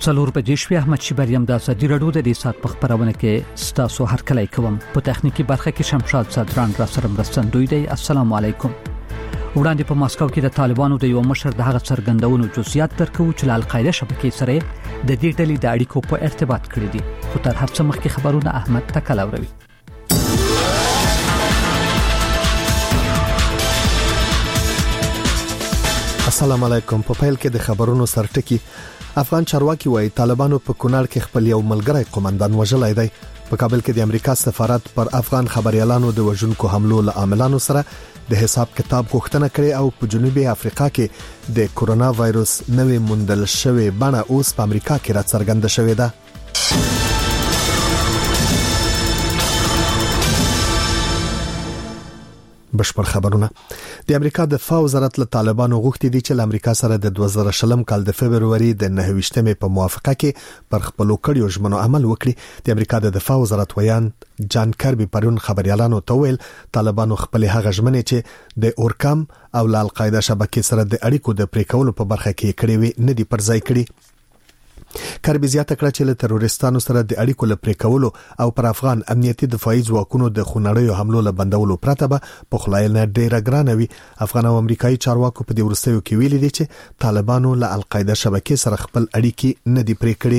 څلور بجې شوې. احمد شیبریم د ازادي رادیو د ریسات په خبرونه کې ستاسو هرکلی کوم. په تخنیکی برخه کې شمشاد صدران را سره مرستندوی دی. السلام علیکم. وړاندې په ماسکو کې د طالبانو د یو مشر د هغه څرګندونو جزئیات درکو چې د القاعده شبکې سره د دې ډلې د اړیکو په ارتباط کړی دي. خو تر هر څه مخکې خبرونه احمد تکلاوروي. السلام علیکم. په پیل کې د خبرونو سرټکی. افغان چارواکي وایي طالبانو په کونړ کې خپل یو ملګری قومندان وژلای دی. په کابل کې د امریکا سفارت پر افغان خبريالانو د وژونکو حملو له عاملانو سره د حساب کتاب غوښتنه کړې او په جنوبي افریقا کې د کورونا وایروس نوې موندل شوې بڼه اوس په امریکا کې راڅرګنده شوې ده. بشپړ خبرونه. د امریکا دفاع وزارت له طالبانو غوښتي دي چې له امریکا سره د 2020 کال د فبرवरी د 9مې په موافقه کې پر خپل کړیو ژمنو عمل وکړي. د امریکا د دفاع وزارت ویان جان کربي پرون خبريالانو ته ویل طالبانو خپل هغه ژمنې چې د اورکام او القاعده شبکې سره د اړیکو د پریکولو په برخه کې کړې وي نه دي پر ځای کړي. کربي زیاته کړه چې له تروریستانو سره د اړیکو لپاره کولو او پر افغان امنیتي دفاعي ځواکونو د خونړیو حملو له بندولو پرته به په خلایل ډیره ګرانه وي. افغان او امریکایي چارواکو په دې ورستیو کې ویلي دي چې طالبانو له القاعده شبکې سره خپل اړیکې نه دي پرې کړې.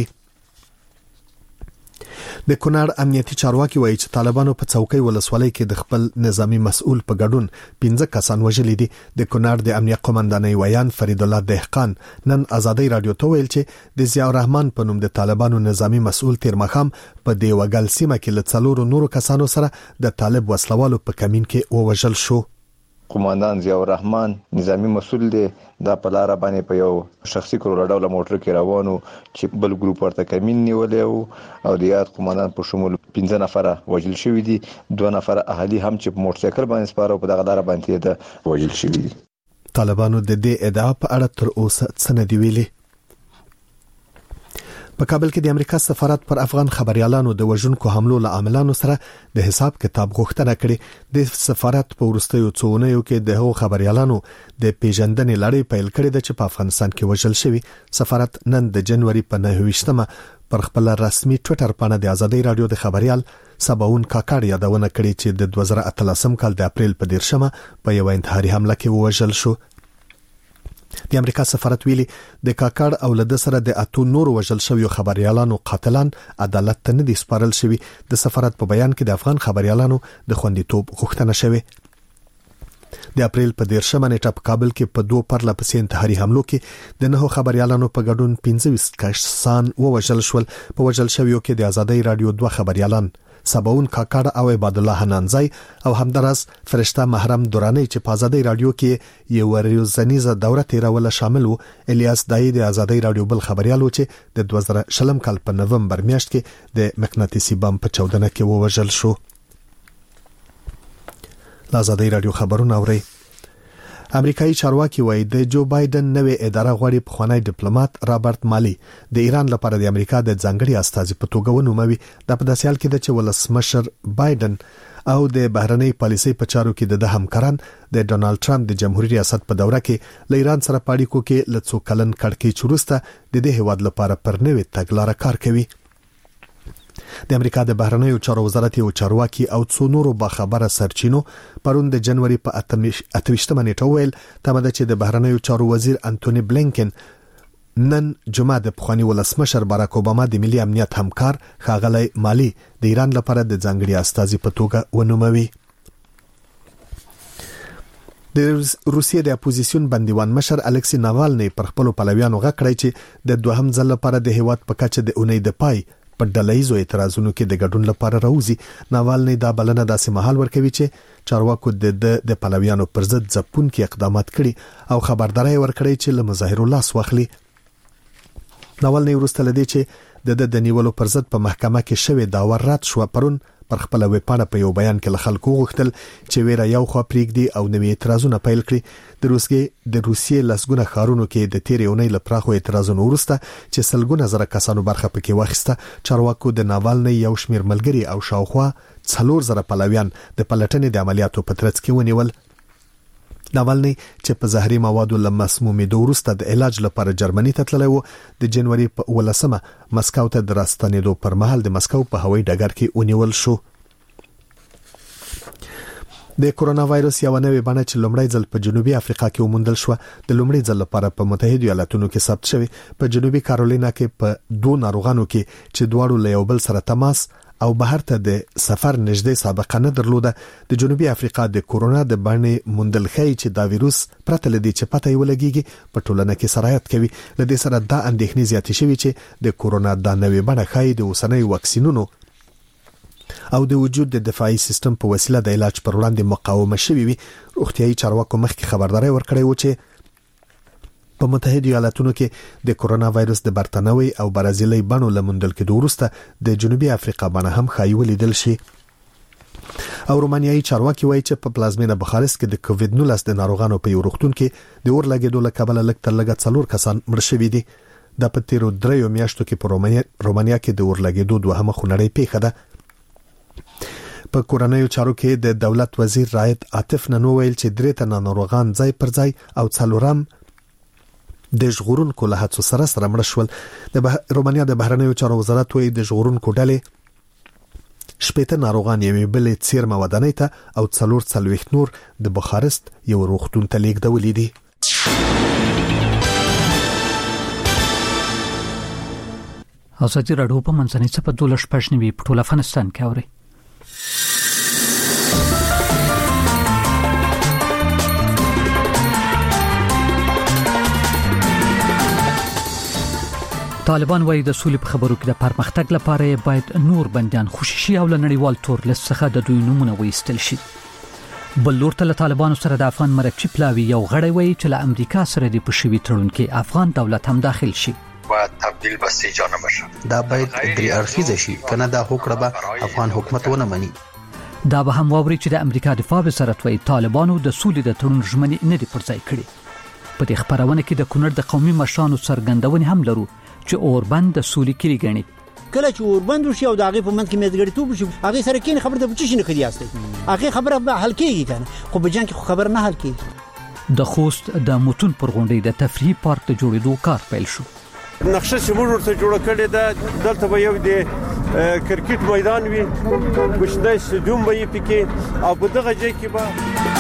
د کونړ امنیتي چارواکي وایي چې طالبانو په څوکۍ ولسوالۍ کې د خپل نظامی مسؤل په ګډون 15 کسان وژلي دي. د کونړ د امنیت قومندانۍ ویان فرید الله دهقان نن ازادي رادیو ته ویل چې د ضیاء الرحمن په نوم د طالبانو نظامی مسؤل تیر مخام په دی وګل سیمه کې له 4 نورو کسانو سره د طالب وسلوالو په کمین کې ووژل شو. قومندان ضیاء الرحمن نظامی مسؤل دی دا په لار باندې په یو شخصي کورډاوله موټر کې روانو چې بل ګروپ ورته کمین نیولې او د یاد قومندان په شمول 15 نفر وژل شوی دي. 2 نفر اهالي هم چې په موټر سایکل باندې سپارو په دغه لار باندې د وژل شوی دي. طالبانو د دې ادعا په اړه تر اوسه څه نه دی ویلي. په کابل کې د امریکا سفارت پر افغان خبريالانو د وژونکو حملو له عاملانو سره د حساب کتاب غوښتنه کړې. د سفارت په ورستیو څونیو کې د هغو خبريالانو د پیژندنې لړۍ پیل کړې ده چې په افغانستان کې وژل شوی. سفارت نن د جنوري په 9مه پر خپل رسمي ټوئیټر باندې د ازادي رادیو د خبريال سباون کاکړ یادونه کړې چې د 2018 کال د اپریل په 10مه په یو انتحاري حمله کې وژل شو. د امریکا سفارت ویلي د کاکړ او له سره د اتو نور وژل شویو خبريالانو قاتلان عدالت ته نه دي سپارل شوی. د سفارت په بیان کې د افغان خبريالانو د خوندیتوب غوښتنه شوې. د اپریل په 10مه نیټه په کابل کې په 2 پرله پسې انتحاري حملو کې د 9 خبريالانو په ګډون 25 کسان وژل شول. په وژل شویو کې د ازادي رادیو 2 خبريالان سباون کاکړ او عبد الله حنانزای او همدارس فرشته محرم دورانی چې په ازادي رادیو کې یو ورځنیزه دوره تیروله شامل وو. الیاس دای د ازادي رادیو بل خبريالو چې د 2020 کال په نومبر میاشت کې د مقناطیسي بم په 14 کې ووژل شو. ازادي رادیو خبرونه اوري. امریکایي چارواکي وایي د جو بایدن نوې اداره غوړي په خوانی ډیپلوماټ رابرټ مالی د ایران لپاره د امریکا د ځانګړي استازي په توګه ونوموي. د په داسې حال کې د ولسمشر بایدن او د بهرنۍ پالیسۍ په چارو کې د همکاران د ډونالد ټرمپ د جمهوریت ریاست په دوره کې له ایران سره پاړیکو کې لڅو کلن کړکۍ چورسته د دې هواد لپاره پر نوې تګلارې کار کوي. د امریکا د بهرنیو چارو وزارت یو چارواکي او څو نورو باخبره سرچینو پرون د جنوري په 28مه نیټه ویل تمه چې د بهرنیو چارو وزیر انټونی بلینکن نن جمعه د پخوانی ولسمشر باراک اوباما د ملي امنیت همکار ښاغلی مالی د ایران لپاره د ځانګړي استازي په توګه ونوموي. د روسیې د اپوزیسیون بندیوان مشر الکسی ناوالنی پر خپل پلویانو غږ کړی چې د دوهم ځل لپاره د هیواد په کچه د اونۍ د پای په ډلهیزو اعتراضونو کې د ګډون لپاره راوځي. ناوالنی دا بلنه داسې مهال ورکوي چې چارواکو د پلویانو پر ضد ځپونکي اقدامات کړي او خبرداري ورکړي چې له مظاهرو لاس واخلي. ناوالنی وروسته لدی چې د نیولو پر ضد په محکمه کې شوی داور رد شو. پرون پر خپل ویبپاڼه په یو بیان کې له خلکو غوښتل چې ویره یو خوا پریږدي او نوې اعتراضونه پیل کړي. د روسیې لسګونه ښارونو کې د تیرې اونۍ له پراخو اعتراضونو وروسته چې سلګونه زره کسانو برخه پکې واخیسته، چارواکو د ناوالنی یو شمیر ملګری او شاوخوا 4000 پلویان د پلټنې د عملیاتو په ترڅ کې ونیول. ناولني چې په زهري موادو له مسمومېدو وروسته د علاج لپاره جرمني ته تللی و د جنوري په 18 مسکو ته د راستنېدو پر مهال د مسکو په هوایي ډګر کې ونیول شو. د کورونا وایرس یو نوې بڼه چې لومړی ځل په جنوبي افریقا کې وموندل شو د لومړي ځل لپاره په متحده ایالاتونو کې ثبت شوی. په جنوبي کارولینا کې په 2 ناروغانو کې چې دواړو له یو بل سره تماس او بهر ته د سفر نږدې سابقه نه درلوده د جنوبي افریقا د کورونا د بڼې موندل خي چې دا وایروس پرته لدی چې پته یې ولګيږي په ټولنه کې سرایت کوي. لدې سره دا اندېښنې زیاتې شوي چې د کورونا د نوې بڼه خي د اوسنۍ واکسینونو او د وجود د دفاعي سیستم په وسیله د علاج پر وړاندې مقاومه شوي وي. روغتيایي چارواکو مخکې خبرداري ورکړې و چې په متحده ایالاتونو کې د کورونا وایرس د برتانوي او برازیلي بڼو لمندل کې ورسته د جنوبي افریقا بڼه هم خایو لیدل شي. او رومانیایي چارواکي وایي چې په پلازمینه بخارست کې د کووید 19 د ناروغانو په یو روغتون کې د اور لګیدو له کبله لږ تر لږه 4 کسان مړ شوي دي. د په تیرو 3 میاشتو کې په رومانیا کې د اور لګیدو دوهمه خونړۍ پیښه ده. په کورنیو چارو کې د دولت وزیر رایت عاطف نن ویل چې 3 تنه ناروغان ځای پر ځای او څلورم د ژغورونکو له هڅو سره مړ شول. د رومانیا د بهرنیو چارو وزارت وایي د ژغورونکو ډلې 8 ناروغان یې بلې څیرمه ودانۍ ته او 4 نور د بخارست یو روغتون ته لیږدولې دي. ازادي راډیو په منځنۍ صفحه 12 په ټول افغانستان کې اوري. طالبان وايي د سولې په خبرو کې د پرمختګ لپاره باید نور بنديان خوشي شي او لنړیوال تور لیست څخه د دوی نمونه وایستل شي. بل لور ته طالبانو سره د افغان مرکچی پلاوی یو غړی وایي چې له امریکا سره د پښوی تړون کې افغان دولت هم داخل شي. باید تبدیل بسې جانه بشه. دا باید درې اړخیزه شي کنه دا هوکړه به افغان حکومت ونه مني. دا به هم ووري چې د امریکا دفاع وزارت وایي طالبانو د سولې د تړون ژمنې نه دي پرځای کړې. په دې خبرونه کې د کونړ د قومي مشرانو څرګندونې هم لرو چې اوربند د سولې کړي غني. کله چې اوربند وشي او د هغه په منځ کې مزګړیتوب وشي هغه سره کې خبره د بچی نه کړیاسته هغه خبره به حل کیږي کنه خو په جنګ کې خبر نه حل کیږي. د خوست د متون پر غونډې د تفریحي پارک د جوړېدو کار پیل شو. نقشه چې موږ ورته جوړ کړې ده دلته به یو د کرکټ میدان وي کوچنی سټډیوم به یې پکې او په دغه ځای کې به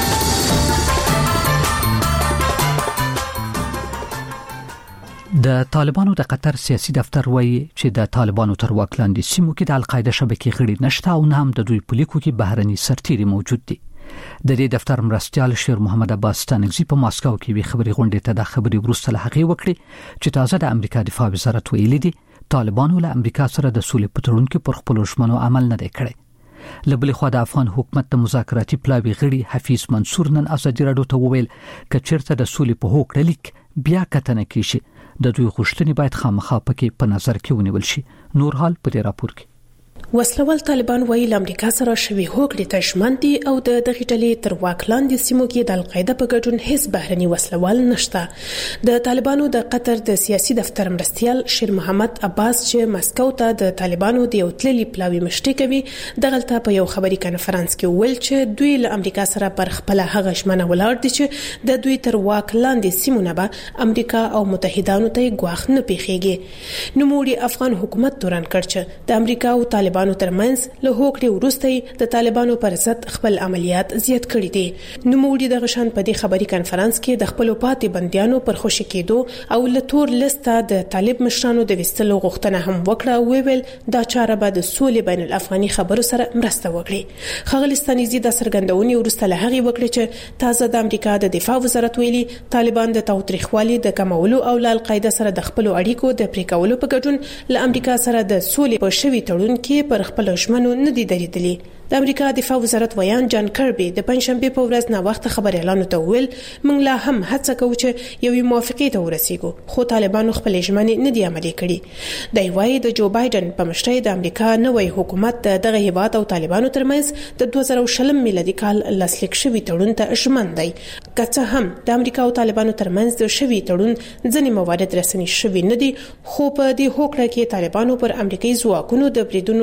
د طالبانو د قطر سیاسي دفتر وایي چې د طالبانو تر واک لاندې سیمو کې د القاعده شبکې غړي نشته او نه هم د دوی پولیکو کې بهرني سرتیري موجود دي. د دې دفتر مرستيال شیر محمد عباس ستانکزی په ماسکو کې وی خبري غونډې ته د خبري ورسره هغه وکړي چې تازه د امریکا دفاع وزارت ویلي دي طالبانو له امریکا سره د سولې په تړون کې پر خپل ژمنو عمل نه کړی. لبل خو د افغان حکومت د مذاکراتي پلاوی غړي حفیظ منصور نن ازادي راډیو ته وویل چې چیرته د سولې په هوکړه لیک بیا کتنه کیږي د دوی غوښتنې باید خامخا پکې په نظر کې ونیول شي. نور حال په دې راپور کې وسلوال طالبان وایي له امریکا سره شوي هوکړې ته ژمن دي او د دغه ډلې تر واک لاندې سیمو کې د القاعده په ګډون هیڅ بهرني وسلوال نشته. د طالبانو د قطر د سیاسي دفتر مرستيال شیر محمد عباس چې مسکو ته د طالبانو د یو تللي پلاوی مشتي کوي دغلته په یو خبري کانفرنس کې ویل چې دوی له امریکا سره پر خپل هغه ژمنه ولاړ دي چې د دوی تر واک لاندې سیمو نه به امریکا او متحدانو ته ګواښ نه پیښیږي. نوموړي افغان حکومت تورن کړ چې د امریکا او طالبانو ترمنځ له هوکړې وروسته د طالبانو پر ضد خپل عملیات زیات کړي دي. نوموړي د غشان په دې خبري کانفرنس کې د خپل پاتې بنديانو پر خوشی کېدو او له تور لیسته د طالب مشرانو د وستلو غوښتنه هم وکړه. ویل دا چاره به د سولې بین الافغاني خبرو سره مرسته وکړي. خغلستانیزي د سرګندونې وروسته له هغه وکړي چې تازه د امریکا د دفاع وزارت ویلي طالبان د تاوتریخوالي د کمولو او له القاعده سره د خپل اړیکو د پریکولو په ګډون له امریکا سره د سولې په شوي تړون کې پر خپل ژمنو نه دي درېدلي. د امریکا دفاع وزارت ویان جان کربي د پنځشنبه په ورځ نا وخت خبر اعلان وکړ موږ لا هم هڅه کوو چې یوې موافقې ته ورسیږو خو طالبانو خپل ژمنې نه دي عملي کړي. د وايي د جو بایدن په مشرۍ د امریکا نوې حکومت دغه هیواد او طالبانو ترمنځ د 2020 میلادي کال لاسلیک شوی تړون ته ژمن دی. که هم د امریکا او طالبانو ترمنځ د شوی تړون ځینې موارد رسنی شوی نه دي خو په دې هوکړه کې طالبانو پر امریکایي ځواکونو د بریدونو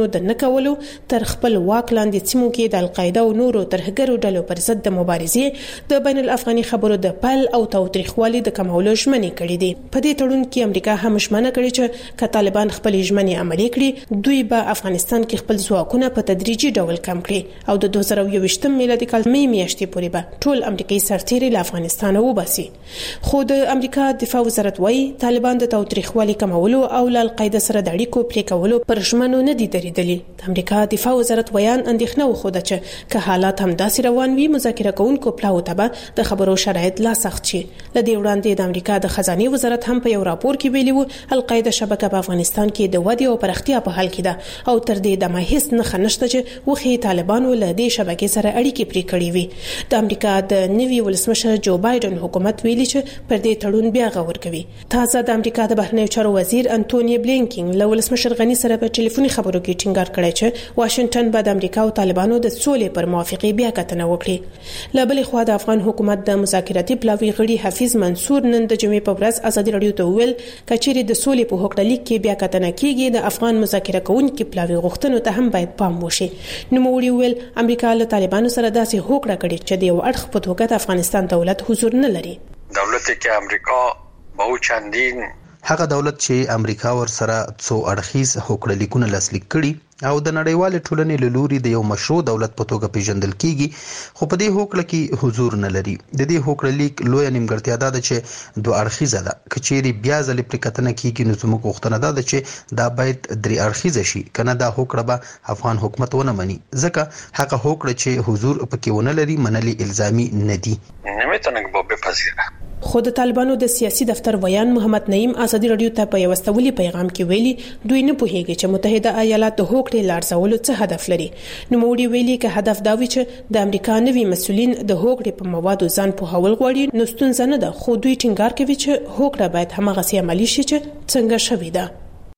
کارونو د نکولو تر خپل واک لاندې سیمو کې د القاعده او نورو ترهګرو ډلو پر ضد د مبارزې د بین الافغاني خبرو د پل او تاوتریخوالي د کمولو ژمنې کړې دي. په دې تړون کې امریکا هم ژمنه کړې چې که طالبان خپل ژمنې عملي کړي دوی به افغانستان کې خپل ځواکونه په تدریجي ډول کم کړي او د 2021 میلادي کال میاشتې پورې به ټول امریکایي سرتیري له افغانستان وباسي. خو د امریکا دفاع وزارت وايي طالبان د تاوتریخوالي کمولو او له القاعده سره د اړیکو پرې کولو پر ژمنو نه دي درېدلي. د امریکا دفاع وزارت بیان اندېښنه وښوده چې که حالات هم داسې روان وي مذاکره کوونکو پلاو ته به د خبرو شرایط لا سخت شي. له دې وړاندې د امریکا د خزانه وزارت هم په یو راپور کې ویلي و القاعده شبکه په افغانستان کې د ودې او پرختیا په حال کې ده او تر دې دمه هیڅ نه خنشته چې وخی طالبانو له دې شبکې سره اړیکې پرې کړې وي. د امریکا د نوي ولسمشر جو بایدن حکومت ویلي چې پر دې تړون بیا غور کوي. تازه د امریکا د بهرنیو چارو وزیر انټونی بلینکن له ولسمشر غنی سره په ټلیفوني خبرو کې ټینګار کړی چې واشنگټن به د امریکا او طالبانو د سولې پر موافقه بیا کتنه وکړي. له بلې خوا د افغان حکومت د مذاکراتي پلاوي غړي حفیظ منصور نن د جمعې په ورځ ازادي رادیو ته ویل کچېرې د سولې په هوکړه کې بیا کتنه کیږي د افغان مذاکره کوونکو پلاوي غوښتنو ته هم باید پام وشي. نو موږ ویل امریکا له طالبانو سره داسې هوکړه کړې چې د یو اړخ په توګه د افغانستان دولت حضور نه لري. دولت کې امریکا به چندین هغه دولت چې امریکا ور سره څو اړخیز هوکړه لیکونه لاسلیک کړي او د نړیوال ټولنې له لوري د یو مشروع دولت په توګه پیژندل کیږي خو په دې هوکړه کې حضور نه لري. د دې هوکړه لیک لوی نیمګړتیا ده چې دوه اړخیزه ده. کچېری بیا ځلې پر کتنه کیږي نو زموږ غوښتنه ده چې دا باید درې اړخیزه شي کنه دا هوکړه به افغان حکومت ونه مني ځکه هغه هوکړه چې حضور پکې ونه لري منلي الزامي نه دي. نمیتونه بپذیره. خو د طالبانو د سیاسي دفتر ویان محمد نعیم ازادي رادیو ته په یو استولي پیغام کې ویلي دوی نه پوهیږي چې متحده ایالات د هوکړې لارځولو څه هدف لري. نو موږ ویلي چې هدف دا وي چې د امریکا نوي مسؤلین د هوکړې په موادو ځان په هول غوړي نو ستونزه نه ده خو دوی ټینګار کوي چې هوکړه باید همغه سي عملي شي چې څنګه شوې ده.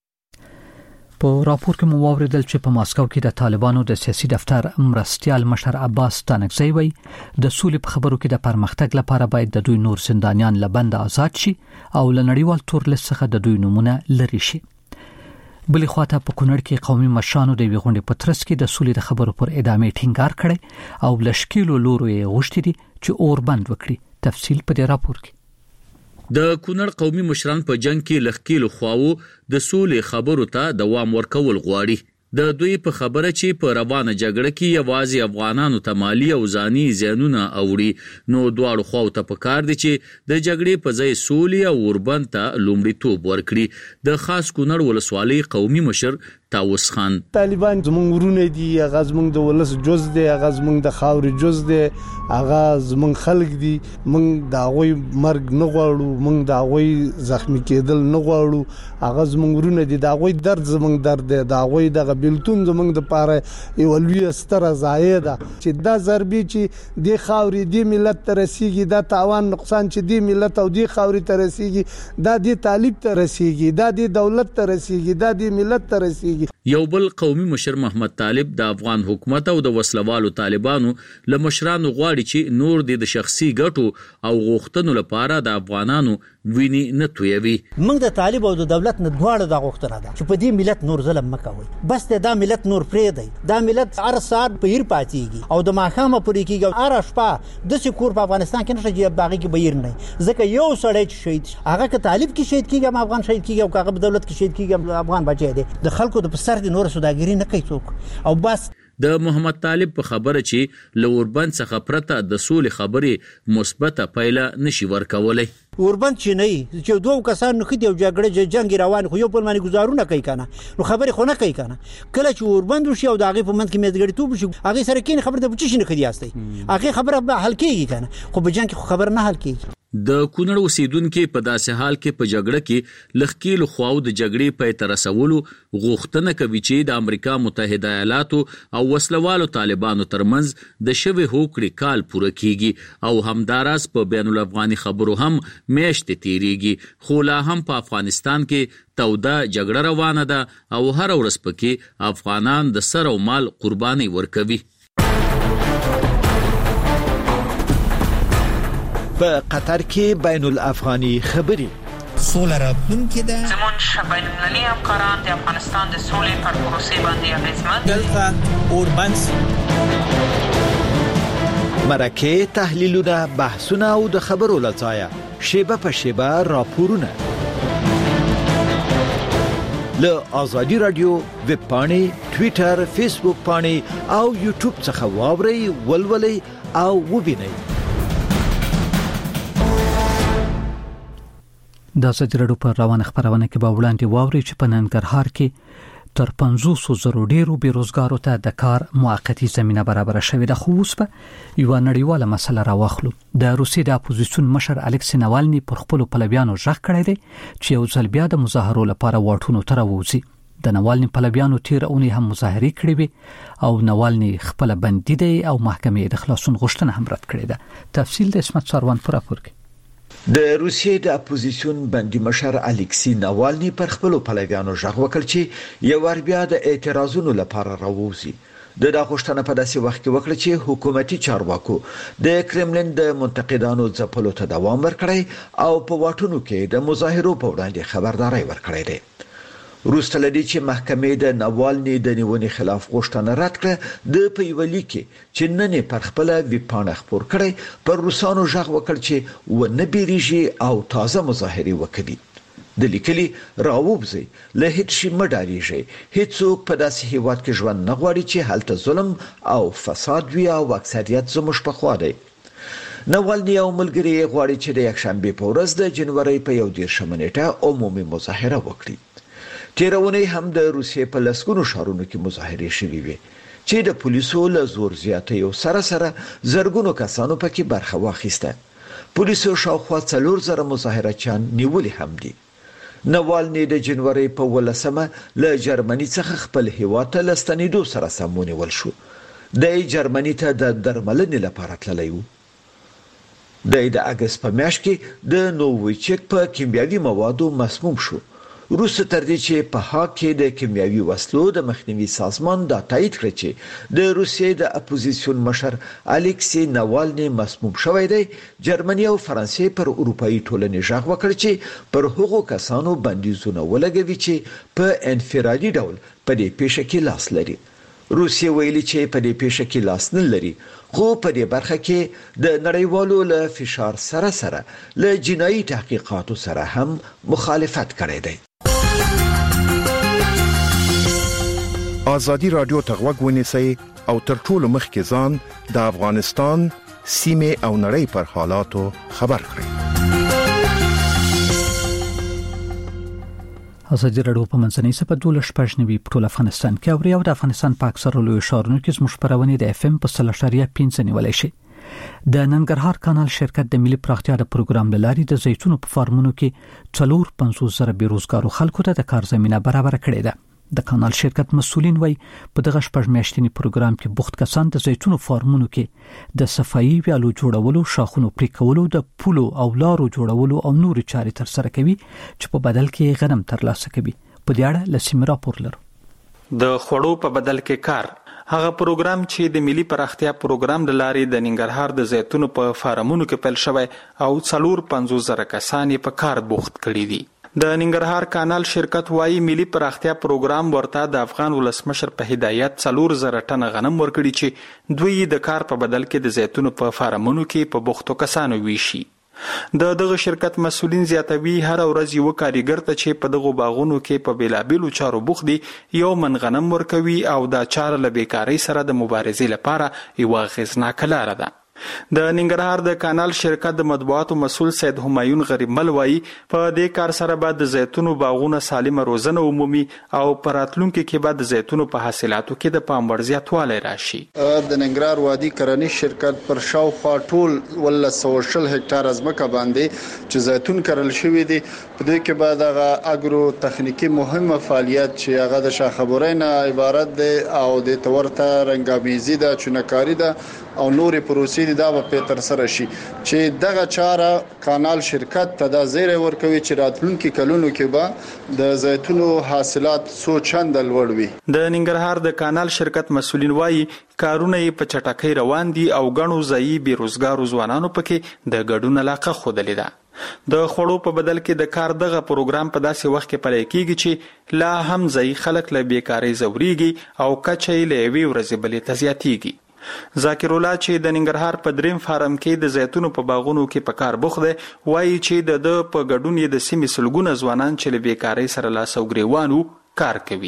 په راپور کې مو واوریدل چې په ماسکو کې د طالبانو د سیاسي دفتر مرستيال مشر عباس تانکزی وی د سولې په خبرو کې د پرمختګ لپاره باید د دوی نور زندانیان له بند آزاد شي او له نړیوال تور لیست څخه د دوی نمونه لري شي. بلې خواته په کونړ کې قومي مشرانو د ویغونډې په ترڅ کې د سولې د خبرو پر ادامه ټینګار کړي او لشکېلو لورو یې غوښتي دي چې اور بند وکړي. تفصیل په دې راپور کې. د کونړ قومي مشران په جنگ کې لخکېلو خواو د سولې خبرو ته دوام ورکول غواړي. د دوی په خبره چې په روانه جګړه کې یوازې افغانانو ته مالی او ځاني زیانونه اوړي نو دواړو خواو ته پکار دي چې د جګړې په ځای سولې او اوربند ته لومړیتوب ورکړي. د خاص کونړ ولسوالۍ قومي مشر تاوس خان طالبان زمونږ ورونه دي هغه زمونږ د ولس جز دي هغه زمونږ د خاورې جز دي هغه زمونږ خلک دي مونږ د هغوی مرګ نه غواړو مونږ د هغوی زخمی کېدل نه غواړو هغه زمونږ ورونه دي د هغوی درد زمونږ درد دی د هغوی دغه بیلتون زمونږ د پاره یو لوی ستره ضایع ده چې دا ضربې چې د خاورې د ملت ته رسیږي دا تاوان نقصان چې د ملت او د خاورې ته رسیږي دا د طالب ته رسیږي دا د دولت ته رسیږي دا د ملت ته رسیږي. یو بل قومي مشر محمد طالب د افغان حکومت او د وسلوالو طالبانو له مشرانو غواړي چې نور د شخصي ګټو او غوښتنو لپاره د افغانانو ویني نه تویوي. موږ د طالب او د دولت نه دواړو د غوښتنه ده چې په دې ملت نور ظلم مکوي بس دا ملت نور پرې دی دا ملت هر سات په هیر پاتېږي او د ماخامه پورې کېږي هر شپه د سکور په افغانستان کې نشي باغی کې بهیر نه ځکه یو سړی چې شهید هغه که طالب کې شهید کېږي افغان شهید کېږي او هغه دولت کې شهید کېږي افغان بچی دی د خلکو د سر د نور سوداګری نه کوي څوک او بس. د محمد طالب په خبره چې لوربند څخه پرته د سولې خبرې مثبته پایله نشي ورکولای. اوربند چې نه چې دوه کسان نو خدي او جګړه جنگ روان خو یو په معنی گزارونه کوي کنه نو خبرې خو نه کوي کنه کله چې اوربند وشي او دغه په منځ کې مزګړی توپ شي هغه سره کې خبره د بچی نه خدي استي هغه خبره به حل کیږي کنه خو په جنگ کې خبر نه حل کیږي. د کونړ اوسیدونکو په داسې حال کې په جګړه کې لخکېلو خواو د جګړې په تر رسولو غوښتنه کوي چې د امریکا متحده ایالاتو او وسلوالو طالبانو ترمنځ د شوی هوکړې کال پوره کیږي او همداراز په بین الافغاني خبرو هم میاشتې تیریږي خو لا هم په افغانستان کې توده جګړه روانه ده او هر ورځ پکې افغانان د سر او مال قرباني ورکوي. په قطر کې بین الافغاني خبري سوله راتلونکې ده. زموږ بین‌المللي همکاران د افغانستان د سولې پر پروسې باندې اغېزمن دلته اوربنس مرکه تحلیلونه بحثونه او د خبرو لځایه شیبه په شیبه راپورونه له آزادی رادیو ویب پاڼې ټوئیټر فیسبوک پاڼې او یوټیوب څخه واورئ ولولئ او وبینئ. د آزادی رادیو پر روانه خبرونه کې به وړاندې واوري چې په ننګرهار کې تر 500,000 ډیرو بیروزګارو ته د کار موقتی زمينه برابر شوې ده. خو اوس په یو نړیواله مسله راوخلو. د روسیې د اپوزیسیون مشر الکسی ناوالني پر خپل پلویانو ژغ کړی دی چې یو ځل بیا د مظاهرو لپاره واټونو ته راوځي. د ناوالني پلویانو تیر اونۍ هم مظاهره کړې وي او ناوالني خپل بندي دی او محکمې د خلاصون غوښتنه هم رد کړې ده. تفصیل د اسمت ساروان پر راپور کې. د روسیې د اپوزیسیون بندي مشر الکسی ناوالني پر خپل پلویانو ژغ وکړ چې یو ور بیا د اعتراضونو لپاره راوځي. د غوښتنه په داسې وخت کې وکړه چې حکومتي چارواکو د کرملین د منتقدانو ځپلو ته دوام ورکړي او په واټونو کې د مظاهرو په وړاندې خبرداري ورکړي دي. روسته لدی چې محکمې د ناوالني د نیونې خلاف غوښتنه رد کړه. د پیولي کې چې نن پر خپل ویپانه خبر کړي پر روسانو ژغ وکړ چې و نه بیریږي او تازه مظاهره وکړي. د لیکلي راووبځي له هیڅ شي مډاریږي. هیڅوک په داسې هیواد کې ژوند نه غواړي چې هلته ظلم او فساد وي او اکثریت زموږ په خوا دی. ناوالني او ملګری غواړي چې د یکشنبه په ورځ د جنوري په 11 نیټه عمومي مظاهره وکړي. تیرونه هم د روسیې په لسګونو شهرونو کې مظاهره شوې وي چې د پولیسو له زور زیاتې او سره زرګونو کسانو پکې برخه واخیسته. پولیسو شاوخوا 4000 مظاهرچیان نیولې هم دي. ناوالني د جنوري په 18 له جرمني څخه خپل هیواد ته لستنیدو سره سمونیول شو. د جرمني ته د درملنې لپاره تللی و. د اگست په میاشت کې د نوویچک په کیمیاوي موادو مسموم شو. روس تر دې چې په هاګ کې د کیمیاوي وسلو د مخنیوي سازمان دا تایید کړ چې د روسیې د اپوزیسیون مشر الکسی ناوالني مسموم شوی دی. جرمني او فرانسې پر اروپאי ټولنې ژغ وکړ چې پر هغو کسانو بندیزونه ولګوي چې په انفرادي ډول په دې پیښه کې لاس لري. روسیې ویلي چې په دې پیښه کې لاس نه لري، خو په دې برخه کې د نړیوالو له فشار سره له جنایي تحقیقاتو سره هم مخالفت کړی دی. آزادی رادیو ته غوږ ونیسئ او تر ټولو مخکې ځان د افغانستان سیمه او نړۍ پر حالاتو خبر کړئ. آزادی رادیو په منځنۍ سپه 12 په ټول افغانستان کې او د افغانستان په اکثره لوی ښارونو کې زموږ خبرونه د FM په 3.5 نیولای شي. د ننګرهار کانال شرکت د ملي پراختیا د پروګرام لاري د زیتونو په فارمونو کې 450,000 بیروزګارو خلکو ته د کار زمينه برابر کړې ده. د کانال شرکت مسؤلین وایي په دغه شپږمیاشتني پروګرام کې بوخت کسان د زیتونو فارمونو کې د صفایي ویالو جوړولو، شاخونو پرې کولو، د پولو او لارو جوړولو او نور چارې تر سره کوي چې په بدل کې غنم ترلاسه کوي. په دې اړه لسیم راپور لرو. د خوړو په بدل کې کار هغه پروګرام چې د ملي پراختیا پروګرام د لارې د ننګرهار د زیتونو په فارمونو کې پیل شوی او 450,000 کسان په کار بوخت کړي دي. د ننګرهار کانال شرکت وايي ملي پراختیا پروګرام ورته د افغان ولسمشر په هدایت 4,000 ټن غنم ورکړي چې دوی د کار په بدل کې د زیتونو په فارمونو کې په بوختو کسانو ویشي. دغه شرکت مسؤلین زیاتوي هر ورځ یو کاریګر ته چې په دغه باغونو کې په بیلابیلو چارو بوخت دي یو من غنم ورکوي او دا چاره له بیکاری سره د مبارزې لپاره یو غیزناک لاره ده. د ننګرهار د کانال شرکت د مطبوعاتو مسؤل سید همایون غریب ملوي په دې کار سره بعد د زیتونو باغونه سالمه روزنه عمومي او پراتلونکو کې بعد د زیتونو په حاصلاتو کې د پاموړ زیاتوالی راشي. د ننګرهار وادي کرنی شرکت پر شاوخوا ټول 120 هکتار ځمکه باندې چې زیتون کرل شوی دی په دې کې بعد هغه اګرو تخنیکی مهمه فعالیت چې هغه د شاخبرینه عبارت دی او د تورته رنګامیزي ده، چونکاری ده او نورې پروسې دا په تر سره شي چې دغه چاره کانال شرکت ته د زیره ورکوي چې راتلونکي کلونو کې به د زیتونو حاصلات څو چنده لوړ وي. د ننګرهار د کانال شرکت مسؤلین وایي کارونه په چټکۍ روان دي او غنو ځای بیروزګارو ځوانانو پکې د ګډون علاقه خوده لیده. د خوړو په بدل کې د کار دغه پروګرام په داسې وخت کې پلی کیږي چې لا هم ځای خلک له بیکارۍ ځوريږي او کچه یې له یوې ورځې بلې ته زیاتیږي. ذاکر الله چې د ننګرهار په دریم فارم کې د زیتونو په باغونو کې په کار بوخت دی وایي چې د په ګډون یې د سیمې سلګونه ځوانان چې له بیکارۍ سره لاس او ګریوانو کار کوي.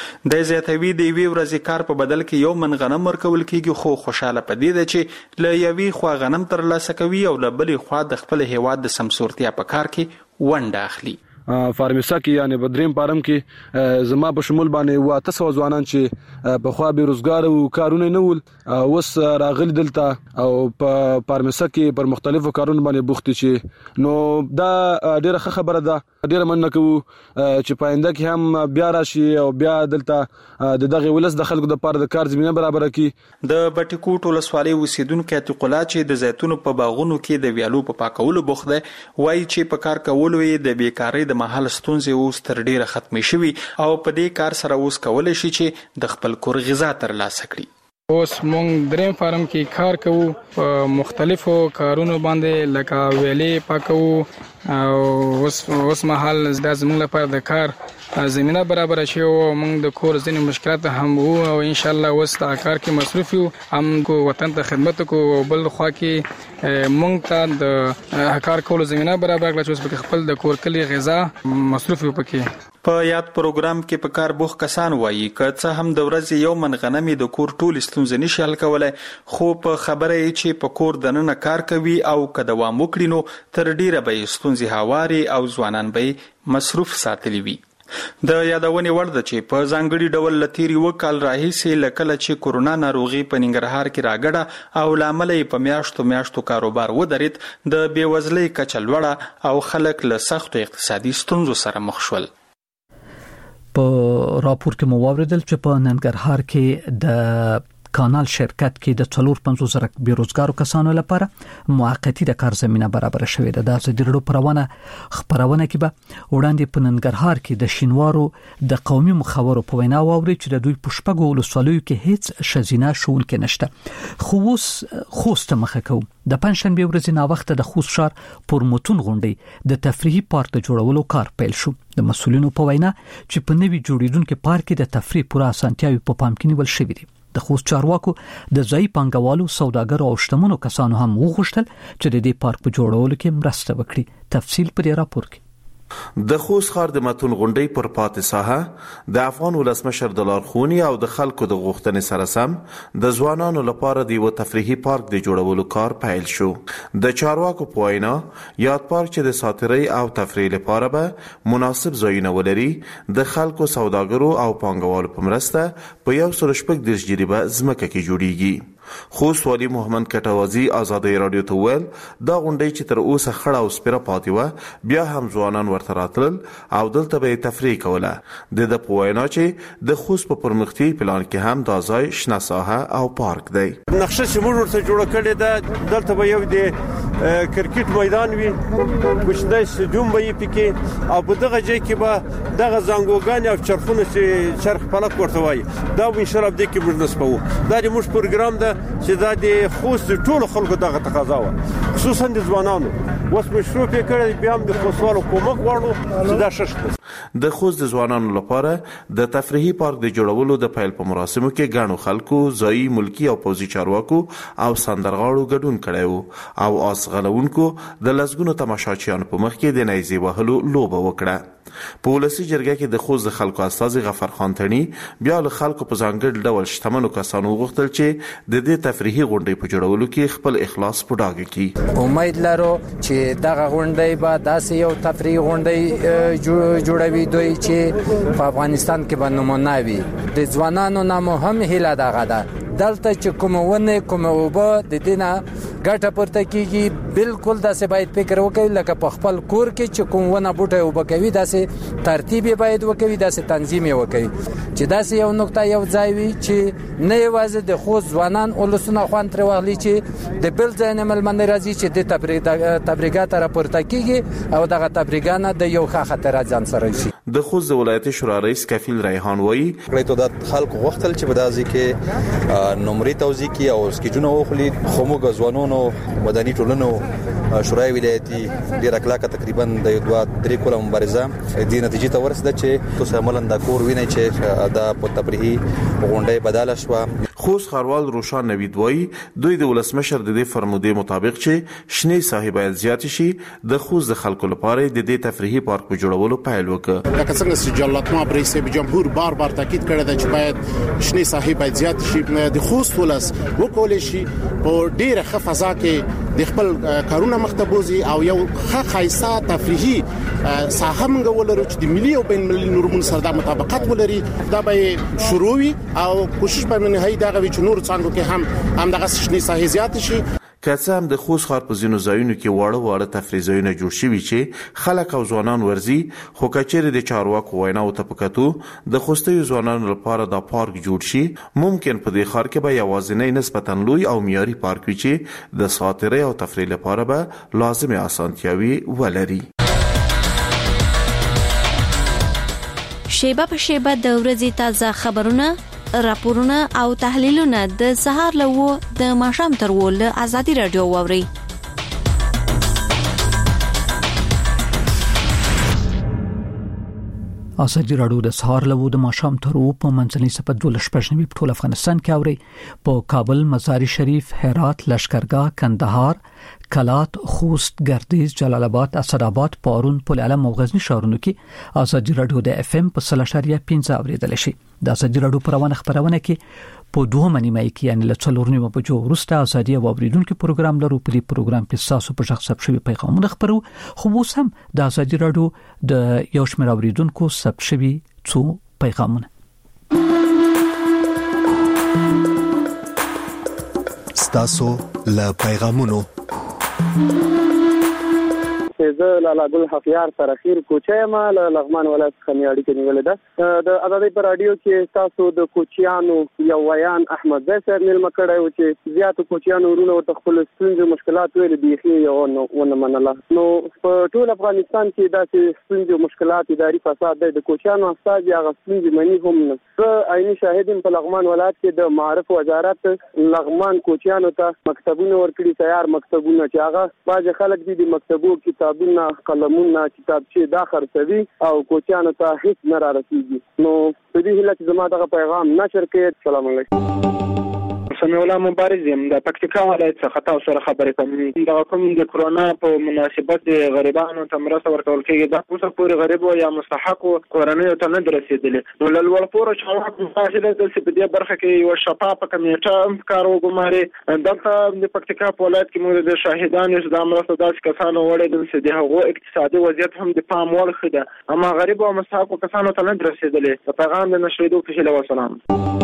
د زیاتوي د یوې ورځې کار په بدل کې 1 من غنم ورکول کیږي خو خوشاله پدې ده چې له یوې خوا غنم تر لاسه کوي او له بلې خوا د خپل هیواد د سمسورتیا په کار کې ونډه اخلي. فارمیسا کې یعنی بدریم پارم کې زما په شمول باندې 800 ځوانان چې په خوا به روزګار او کارونه نه ول اوس راغلي دلته او په فارمیسا کې پر مختلفو کارونو باندې بوخت شي نو دا ډیره ښه خبره ده. ډیره مننه کوو چې پاینده کې هم بیا راشي او بیا دلته دغه ولس د خلکو د پاره د کار زمينه برابر کړي. د بټکوټ ولسوالۍ اوسیدونکو عتیق الله چې د زیتونو په باغونو کې د ویالو په پاکولو بوخت دی وایي چې په کار کولو یې د بیکارۍ د محل ستونزې اوس تر ډیره ختمې شوي او په دې کار سره اوس کولای شي چې د خپل کور غذا ترلاسه کړي. اوس مونږ دریم فارم کې کار کوو په مختلفو کارونو باندې لکه ویلې پاکو او اوس مهال د زموږ لپاره د کار زمينه برابر شي او موږ د کور ځینې مشکلات هم وو او ان شاء الله اوس د کار کې مصروف یو هم کو وطن ته خدمت کو بل خوا کې موږ ته د کار کولو زمينه برابر کړل چې اوس په خپل د کور کلی غذا مصروف یو پکې. په یاد پروګرام کې په کار بوخ کسان وایي که څه هم د ورځې 1 من غنمې د کور ټول ستونزې نشي حل کولای خو په خبره یې چې په کور دننه کار کوي او که دوام وکړي نو تر ډیره به ستونزې هواري او ځوانان به مصروف ساتلی وي. د یادونې وړ ده چې په ځانګړي ډول لتیری وکال راهیسې لکه چې کورونا ناروغي په ننګرهار کې راګړه او لامل یې په میاشتو کاروبار ودرید د بیوزلۍ کچه لوړه او خلک له سختو اقتصادي ستونزو سره مخ شول. په راپور کې مو واوریدل چې په ننګرهار کې د کانال شرکت کې د 450,000 بیروزګارو کسانو لپاره موقتی د کار زمينه برابر شوې ده. د ازادي خبرونه کې به وړاندې په ننګرهار کې د شینوارو د قومي مخاورو په وینا واوري چې د دوی پښپګو ولسوالیو کې هیڅ شزینه شول کې نشته خو خوست مخه کو د پنځشنبه ورځې نا وخت د خوست شهر پرموتون غونډې د تفریحي پارک د جوړولو کار پیل شو. د مسولینو په وینا چې په نوي جوړیدونکو پارک کې د تفریح پوره اسانتیاوي په پام کې نیول شوې دي. د خوست چارواکو د ځای پنګوالو سوداګرو او شتمنو کسانو هم وغوښتل چې د دې پارک په جوړولو کې مرسته وکړي. تفصیل په دې راپور کې. د خوست ښار د متون غونډې پر پاتې ساحه د افغان ولسمشر د لارښوونې او د خلکو د غوښتنې سره سم د ځوانانو لپاره د یو تفریحي پارک د جوړولو کار پیل شو. د چارواکو په وینا یاد پارک چې د ساترۍ او تفریح لپاره به مناسب ځایونه ولري د خلکو سوداګرو او پانګوالو په مرسته په 140 جریبه ځمکه کې جوړیږي. خوست والی محمد کټوازی آزادی رادیو ته ویل دا غونډې چې تر اوسه خړه او سپیره پاتې و بیا هم ځوانان ورته راتلل او دلته به تفریح کوله. د پوینا چې د خوست په پرمختي پلان کې هم دا ځای شنه ساحه او پارک دی. نقشه چې موږ ورته جوړ کړی دا دلته به یو د کرکټ میدان وي کوچنی سټډیوم به یې پکې او په دغه ځای کې به دغه زنګوګان او چرخونه چې چرخ پلک ورته وایي دا به ان شاء الله د کې موږ نسبو دا د موږ پروګرام ده چې دا د خوست ټول خلکو دغه تقاضا و خصوصا د ځوانانو اوس مشروع کړي بیا هم د خوستوالو کومک غواړو چې دا شش د خوست د ځوانانو لپاره د تفریحي پارک د جوړولو د پیل په مراسمو کې غاڼو خلکو ځایي ملکی او پوځي چارواکو او سندرغاړو ګډون کړي او اسغلونکو د لزګونو تماشاچیانو په مخ کې د نایزي وهلو لوبه وکړه. په ولسی جرګه کې د خوست د خلکو استاذ غفر خان تڼي بیا له خلکو په ځانګړي ډول شتمنو کسانو غوښتل چې د دې تفریحي غونډې په جوړولو کې خپل اخلاص په ډاګه کړي. امید لرو چې دغه غونډې به داسې یو تفریحي غونډې جوړوي دوی چې په افغانستان کې به نمونه وي. د ځوانانو نامو هم هیله دغه ده دلته چې کومونه کوموبه د دینه ګټه پورته کیږي بالکل داسې باید فکر وکړي لکه په خپل کور کې چې کومونه بوټي وبکوي داسې ترتیب باید وکړي داسې تنظیم وکړي چې داسې یو نقطه یو ځای وي چې نه یوازې د خو ځوانان ولسونه خوان تر واغلي چې د بل ځای نه ملمن راځي چې د تبریګات راپورته کیږي او دغه تبریګانه د یو ښه خطر ځان سره شي. د خوست ولایت شورا رئیس کفیل ریحان وایي کړي ته د خلکو وختل چې بدازي کې نمرې توزیع کی او سکیجونه وخلی خو موږ ځوانونو مدني ټولنو شورای ولایتي ډیر کلاکه تقریبا د 2-3 کوله مبارزه د نتیجې ته ورسېده چې تاسو عملاً د کور ویني چې د پتبرهي غونډې بداله شو. خوست خاروال روشان نوید وای دوی د ولسمشر د دې فرموده مطابق چې شنه صاحب زیات شي د خوست د خلکو لپاره د دې تفریحي پارک په جوړولو پیل وکړ. لکه څنګه چې جلالت ماب رئیس جمهور بار بار تاکید کړی دی چې باید شنه صاحب زیات شي د خوست ولس وکول شي په ډیره ښه فضا کې د خپل کارونه مختبوزي او یو ښه خاصه تفریحي ساحه موږ ولرو چې د ملي او بین المللي نورمونو سره د مطابقت ولري. دا به شروع وي او کوشش به نه دا غوي چې نور څنګه کې هم دغه شنه صاحب زیات شي. کڅه هم د خوست ښار په ځینو ځایونو کې واړه تفریحي ځایونه جوړ شوي چې خلک او ځوانان ورزي خو کچېره د چارواکو ویناو ته پکاتو د خوستي ځوانانو لپاره د پارک جوړ شي. ممکن په دې ښار کې به یوازینی نسبتاً لوی او معیاري پارک وي چې د ساترې او تفریح لپاره به لازمي اسانتیاوي ولري. شیبه په شیبه د ورځې تازه خبرونه، راپورونه او تحلیلونه د سهار له د ماښام تر ول ازادي رادیو ووري. ازادي رادیو د سهار له د ماښام تر په منځني سپد ولش پښنوي په ټول افغانستان کې اوري په کابل، مزار شریف، هرات، لشکرګاه، کندهار، کلات، خوست، گردیز، جلال آباد، اسداباد، پارون، پل علم او غزنی ښارونو کې ازادي رادیو د اف ام په 3.5 اوریدل شي. د ازادي رادیو پروانه خبرونه کې په 2 مای کې یعنی له 4 بجو وروسته ازادي او اوریدونکو پروګرام لرو. په دې پروګرام کې تاسو په شخص شوی پیغامونه خبرو خو اوس هم د ازادي رادیو د یو شمېر اوریدونکو ثبت شوی څو پیغامونه ستاسو له پیغامونو زه لالا ګل حفیار سره خیر کوچیما له لغمان ولایت څخه اړیکه نیولې ده. د ازادي پر رادیو کې تاسو د کوچیانو یو ویان احمد زیسر نیل مکړای و چې زیاتو کوچیانو ورونو ورته خپل ستونزې مشکلات ویل دي خو یو ونه منله. نو په ټول افغانستان کې داسې ستونزې مشکلات اداري فساد د کوچیانو استاد یا غسنځ منی هم نه. زه عیني شاهدم په لغمان ولایت کې د معارف وزارت لغمان کوچیانو ته مکتبونه ورکړي، تیار مکتبونه چې هغه باج خلک دي د مکتبو کتابونه قلمونه کتابچې دا خرڅوي او کوچیانو ته هیڅ نه را رسیږي. نو په دې هیله چې زما دغه پیغام نشر کړئ. السلام علیکم. سمیع الله مبارز یم د پکتیکا ولایت څخه تاسو سره خبرې کوم. دا کوم د کرونا په مناسبت د غریبانو ته مرسته ورکول کېږي. دا اوسه پورې غریب یا مستحق کورنۍ ته نه رسیدلې. نو لوړ پورې چارواکو فاصله د دې برخه کې یو شفافه کمیټه کار وګماري. دلته د پکتیکا ولایت کې موږ د شاهدانو د مرسته داسې کسانو وړاندې چې د هغو اقتصادي وضعیت هم د پام وړ خده اما غریب او مستحق کسانو ته نه رسیدلې. په پیغام د نشریدو په هیله وسلام.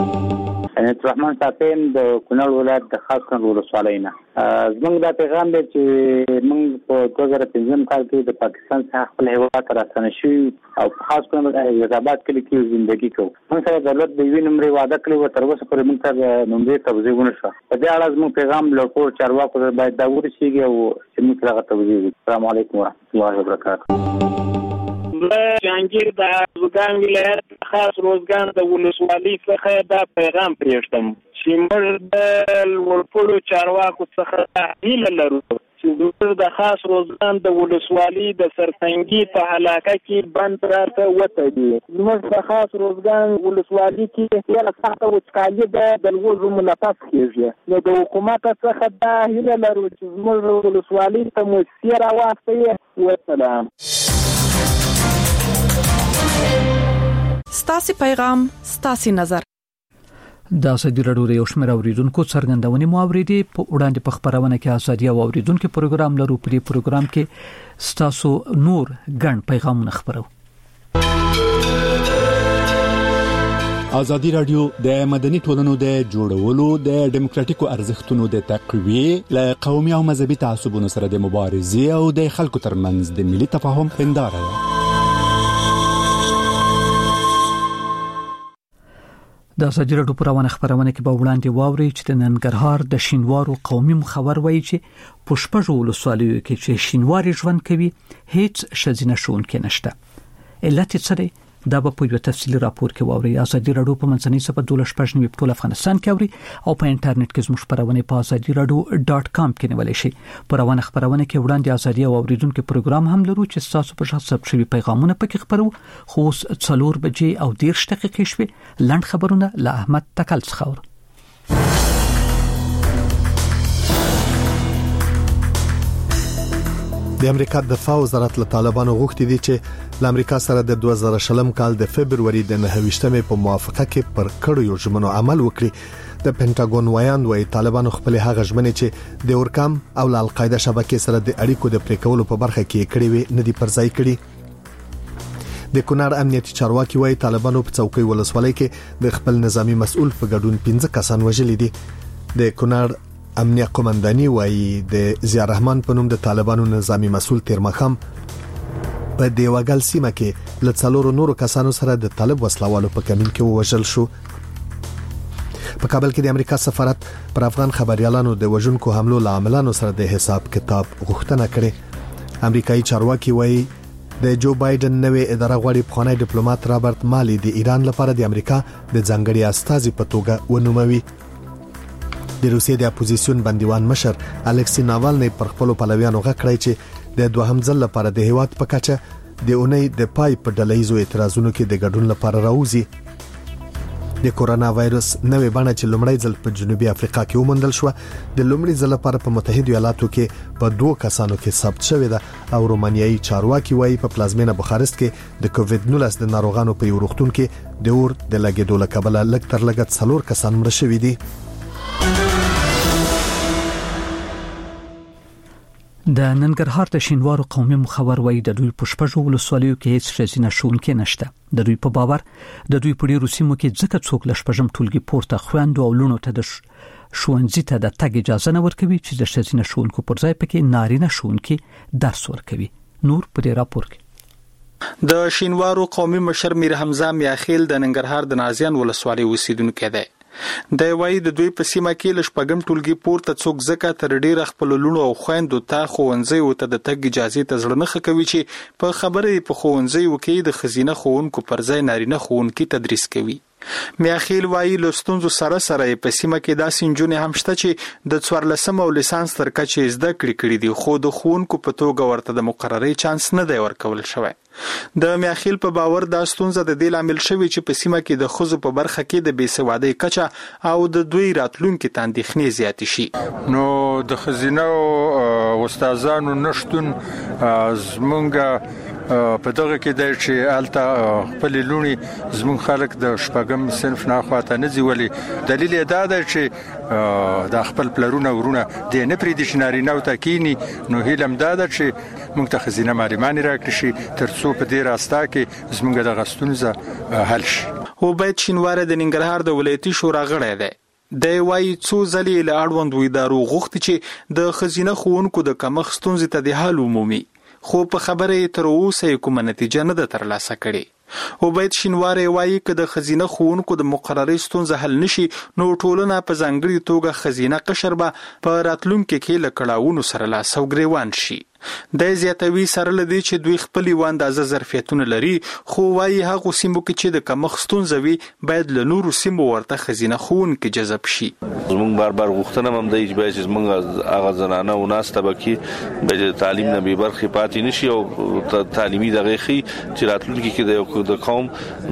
رحمان صاحب د کونړ ولایت د خاص کونړ ولسوالۍ نه زموږ دا پیغام دی چې موږ په 2015 کال کې د پاکستان څخه خپل هیواد ته راستنه شو او خاص کونړ حیدرآباد کې کې ژوندۍ کوو. موږ سره دولت د یوې نمبرې وعده کړې و تر اوسه پورې موږ ته نمبرې توضیح ونه شوه. په دې اړه زموږ پیغام له ټول چارواکو باید دا ورسیږي او چې موږ سره توضیح وکړي. السلام علیکم ورحمۃ اللہ وبرکاتہ. جهانگیر د روزګان ولایت خاص روزګان د ولسوالۍ څخه دا پیغام پرېښتم چې موږ د ورپړو چارواکو څخه هیله لرو چې د خاص روزګان د ولسوالۍ د سرسنګي په علاقه کې بند راته وتړي. موږ د خاص روزګان ولسوالۍ کې یو سخته وچکالي د لوږې ملاتړ کیږي. نو د حکومت څخه دا هیله لرو چې موږ ولسوالۍ ته موثر راوستي. والسلام. ستاسو پیغام ستاسو نظر. د ازادي رادیو د یو شمېر اوریدونکو څرګندونې مو اوریدي. په وړاندې په خبرونه کې ازادي او اوریدونکو پروګرام لرو. په دې پروګرام کې ستاسو نور ګڼ پیغامونه خبرو. ازادي رادیو د مدني ټولنو د جوړولو د ډیموکراتیکو ارزښتونو د تقویې له قومي او مذهبي تعصبونو سره د مبارزې او د خلکو ترمنځ د ملي تفاهم هنداره ده. د ازادي رادیو پروانه خبرونه کې به وړاندې واوري چې د ننګرهار د شینوارو قومي مخور وایي چې په شپږو ولسوالیو کې چې شینواري ژوند کوي هیڅ ښځینه ښوونکې نشته. علت څه دی؟ دا په یو تفصیلی راپور کې ووري. ازادي رادیو په منځنۍ صفحه 12 په ټول افغانستان کې اوري او په انټرنیټ کې زموږ خبرونه په azadiradio.com کې نیولای شي. پرونه خبرونه کې وړاندې ازادي او اوریدونکو پروګرام هم لرو چې تاسو په شخص ثبت شوی پیغامونه پکې خبرو. خو 4 بجې او 10 دقیقې شوي. لاند خبرونه له احمد تکل څخه. د امریکا دفاع وزارت له طالبانو غوښتي دي چې له امریکا سره د 2020 کال د فبرवरी د 29مې په موافقه کې پر کړیو ژمنو عمل وکړي. د پینټاګون وایاند وايي طالبانو خپل هغه ژمنې چې د اورکام او القاعده شبکې سره د اړیکو د پریکولو په برخه کې کړې وي نه دي پرځای کړي. د کونړ امنیتي چارواکي وايي طالبانو په څوکۍ ولسوالۍ کې د خپل نظامی مسؤل په ګډون 15 کسان وژلي دي. د کونړ امنیه قومنداني وايي د ضیاء الرحمن په نوم د طالبانو نظامی مسؤل تیرمخم په دیوګل سیمه کې له څلورو نورو کسانو سره د طالب وسلوالو په کمین کې وژل شو. په کابل کې د امریکا سفارت پر افغان خبريالانو د وژونکو حملو لاملانو سره د حساب کتاب غوښتنه کړې. امریکایي چارواکي وايي د جو بایدن نوې اداره غواړي پخوانی ډیپلوماټ رابرټ مالی د ایران لپاره د امریکا د ځانګړي استازي په توګه ونوموي. د روسیې د اپوزیسیون بندیوان مشر الکسی ناوالنی پر خپل پلویانو غکړی چې د دوهم ځل لپاره د هیواد په کچه د اونۍ د پای په ډلهیزو اعتراضونو کې د ګډون لپاره راوځي. د کورونا وایرس نوې بڼه چې لومړی ځل په جنوبي افریقا کې وموندل شو د لومړي ځل لپاره په متحده ایالاتو کې په 2 کسانو کې ثبت شوې ده او رومانیایي چارواکي وايي په پلازمینه بوخارست کې د کووید 19 د ناروغانو په یو روغتون کې د اور د لګیدو لکبله لږ تر لږه 4 کسان مړه شوي دي. د ننګرهار د شینوارو قومي مخور وای د دوی پښپژو ولسوالیو کې هیڅ ښځینه شونکې نشته. د دوی په باور د دوی په ډیرو سیمو کې ځکه څوک لشپژم ټولګي پورته خويندو او لونو ته د شونځي ته د تګ اجازه نه ورکوي چې د ښځینه شونکو پر ځای پکې نارینه شونکې درس ورکوي. نور په دې راپور کې د شینوارو قومي مشر میر حمزه میاخیل د ننګرهار د نازیان ولسوالۍ اوسیدونکو دی. د وای د دوی په سیمه کې لشپګم ټولګي پورته څوک زکه تر ډیر خپل لونو او خويندو ته خوونځي او ته د تګ اجازه ته ځړنه خکوي چې په خبره په خوونځي وکي د خزینه خوونکو پر ځای نارینه خوونکي تدریس کوي. میاخیل وای لستونزو سره په سیمه کې داسې انجونې هم شته چې د 14 او لیسانس تر کچې زده کړې دي خو د خوونکو په توګه ورته د مقرري چانس نه دی ورکول شوی. د میاخیل په باور دا ستونزه د دې عامل شوی چې په سیمه کې د خزو په برخه کې د بیسوادۍ کچه او د دوی راتلونکو تاندېخنې زیات شي. نو د خزینه او استادانو نشټون زمونږ په دغه کې د چې الته خپل لونی زمون خلک د شپږم صنف نه خواته نه ځولي. دلیل دا ده چې د خپل پلرونه ورونه د نه پریدي شناري نو تکینی نو هیلم دا ده چې موږ ته خزینه ماریمانی راکړي شي ترڅو په دې راستا کې زمونږ د غستونزه حل شي. عبید شینوار د ننګرهار د ولایتي شورا غړی دی. د وای څو ځلې له اړوند ادارو غوښتي چې د خزینه خوونکو د کمښت ستونزې ته د حل عمومي خو په خبره تر اوسه کومه نتیجه نه ده ترلاسه کړې. عبید شینوار وایي چې د خزینه خوونکو د مقرري ستونزه حل نشي نو ټولنه په ځانګړي توګه خزینه قشر به په راتلونکو کې لکړاوونو سره لا سوګریوان شي. د زیاتوي سره لدی چې دوی خپل واندازه ظرفیتونه لري خو وایي هغه سیمو کې چې د کمښت ستونزه وي باید له نورو سیمو ورته خزینه خوونکو جذب شي. زمونږ بار غوښتنه هم دی چې زمونږ هغه زنانه او ناس طبقه به تعلیم نه به برخه پاتې نشي او تعلیمي دغه خي چې راتلونکي کې د قوم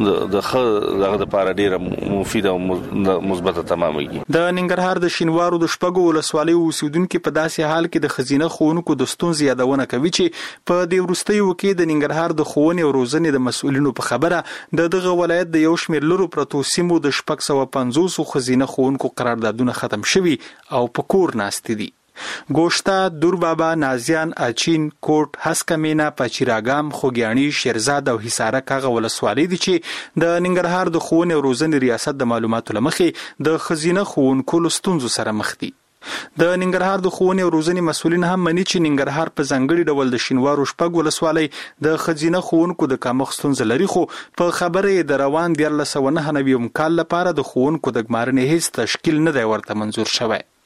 دغه د لپاره ډیره مفیده او مثبته تمامېږي. د ننګرهار د شینوارو د شپږو ولسوالۍ اوسیدونکو په داسې حال کې د خزینه خوونکو د ستونزې یادونه کوي چې په دې وروستیو کې د ننګرهار د ښوونې او روزنې د مسؤلینو په خبره دغه ولایت د یو شمېر لرو پرتو سیمو د 650 خزینه خوونکو قراردادونه ختم شوي او په کور ناست دي. گوشتا، دوربابا، نازیان، اچین، کوټ، هسکمینا، پچیراګام، خوګیانی، شیرزاد او حصار کاغه ولسوالۍ دي چې د ننګرهار د ښوونې او روزنې ریاست د معلوماتو لمخې د خزینه خوونکو لستونزو سره مخ دي. د ننګرهار د ښوونې او روزنې مسؤلین هم مني چې ننګرهار په ځانګړي ډول د شینوارو شپږ ولسوالۍ د خزینه خوونکو د کمښت ستونزه لري خو په خبره د روان 1999 کال لپاره د خوونکو د ګمارنې هیڅ تشکیل نه دی ورته منظور شوی.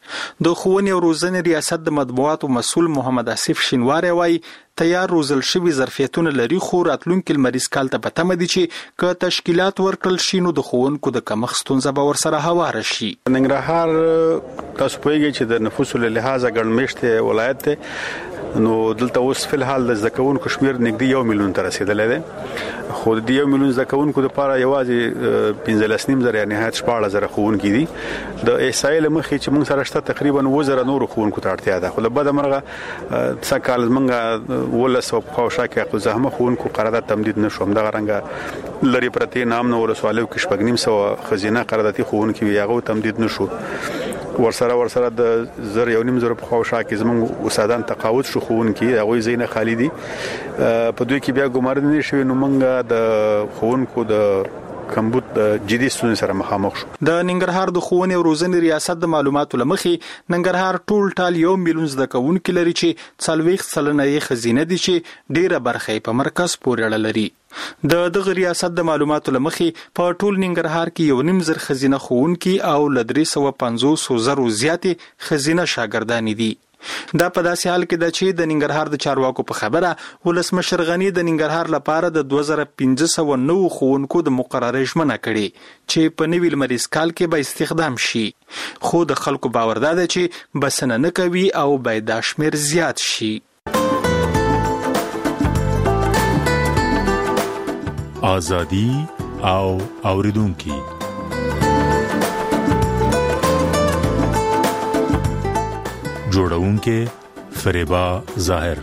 د ښوونې او روزنې ریاست د مطبوعاتو مسؤل محمد اسف شینواری وایي تیار روزل شوي ظرفیتونه لري خو راتلونکي لمریز کال ته په تمه دي چې که تشکیلات ورکړل شي نو د ښوونکو د کمښت ستونزه به ورسره هواره شي. ننګرهار تاسو پوهیږئ چې د نفوسو له لحاظه ګڼ مېشته ولایت دی نو دلته اوس په الحال د زکونکو شمیر نږدې 1 میلیون ته رسیدلی دی خو د 1 میلیون زکونکو لپاره یوازې 15.5 یا نهایت 14,000 ښوونکي دي د احصایې لمخې چې موږ سره شته تقریبا 9,000 نور ښوونکو ته اړتیا ده خو له بده مرغه څه کال موږ ولسو په خوشا کې زحمت ښوونکو قرارداد تمدید نشو هم دغه رنګ لري پرتی نام نو ولسوالو کې شپږ نیم سو خزینه قراردادي ښوونکي یاغو تمدید نشو ورسره د 1.5 په خوشا کې زموږ استادان تقاعد شو ښوونکي هغه زینه خالي دي په دوی کې بیا ګمارنه نشوي نو موږ د ښوونکو د کمبود جدي ستونزې سره مخامخ شو. د ننګرهار د ښوونې او روزنې ریاست د معلوماتو لمخې ننګرهار ټال 1 میلیون زده کوونکي لري چې 40% یې خزینه دي چې ډیره برخه په مرکز پورې اړه لري. د دغه ریاست د معلوماتو لمخې په ټول ننګرهار کې 1.5 زر خزینه ښوونکي او 350,000 زیاتې خزینه شاګردان دي. دا په داسې حال کې ده چې د ننګرهار د چارواکو په خبره ولسمشر غنی د ننګرهار لپاره د 2509 ښوونکو د مقررې ژمنه کړې چې په نوي لمریز کال کې به استخدام شي خو د خلکو باور ده چې بسنه نه کوي او باید دا شمیر زیات شي. آزادي او اوریدونکي جوړونکې فریبا ظاهر.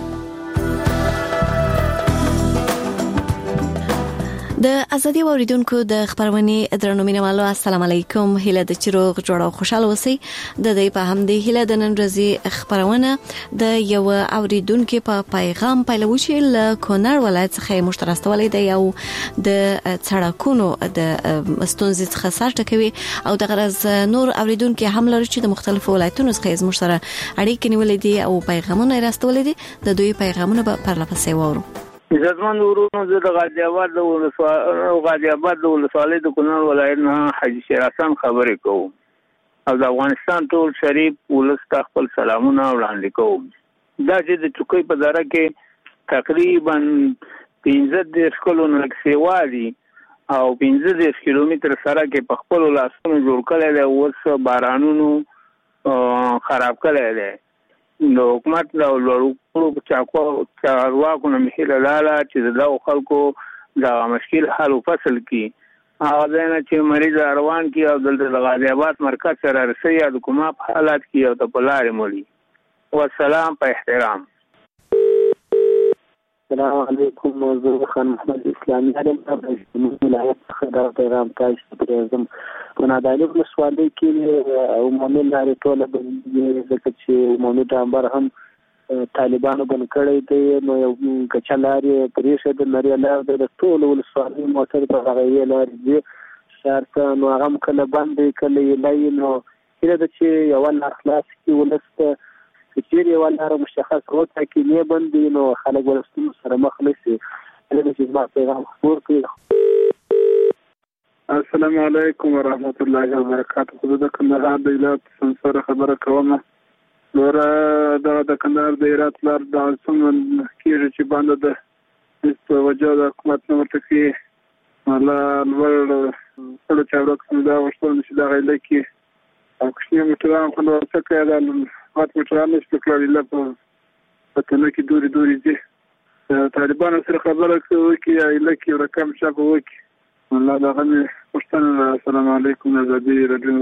د ازادي اوریدونکو د خبرونه درنو مینوالو السلام علیکم هیله د چروغ جوړه او خوشاله اوسئ. د دې په هم د هیله د نن ورځې خبرونه د یو اوریدونکو په پیغام پیلوي چې له کونړ ولایت څخه مشترستولې د یو د سړکونو د ستونزې څخه سره کوي او د غرض نور اوریدونکو هم لري چې د مختلفو ولایتونو څخه زموږ سره اړیکې نیولې دي او پیغامونه راستولې دي د دوی پیغامونه په پرلپسې وورو. عزتمن ورونو زه د غازی آباد د ولسوالۍ د کونړ ولایت نه حاجی شیر حسن خبرې کوم او د افغانستان ټول شریف ولس ته خپل سلامونه وړاندې کوم. دا چې د چوکۍ په دره کې تقریبا 15 کیلومتر سیوالي او 15 کیلومتر سره کې په خپل لاسونو جوړ کړل دی اوس بارانونو خراب کړل دی. د حکومت له لوړو چارواکو نه مخېله لاله چې د خلکو د مشکل حل او فصل کې هغه نه چې مریض روان کی او د غازی آباد مرکز سره رسي یا د کومه حالات کې او د بلار مولي والسلام په احترام. السلام علیکم موضوع خان محمد اسلامي علم د ولایت څخه د پیغام تاسو پرېزم په نادانی ولسوالۍ کې عمومي لارې ټوله بندي ځکه چې عمومي ډامبر هم طالبانو بند کړی دی نو یو کچلارې پرېښه د نری لار د ټول ولسوالۍ موټر په هغه لارې دی شهر ته نو هغه کله بند کله یې نو کله د چې یو لار خلاص کی ولسته چې یو لار مشخص وته کې نه بند نو خلک ولستون سره مخ نشي د چې ما پیغام خبر کړی. السلام علیکم ورحمت الله وبرکاته. خو د کندهار د ایلات سره خبره کوم نور د کندهار د ایرات لار د څنګه کېږي چې باندې د په وجه د حکومت نو ورته کې الله ور څه چارواک څنګه دا وشتل چې دا غیله کې او کښې موټران خو ورته کې دا مات موټران نشته کړل په تنه کې دوري دي طالبانو سره خبره کوي کې ایله کې رقم شابه وکي الله دا غني پښتنه. السلام علیکم ازادي رادیو.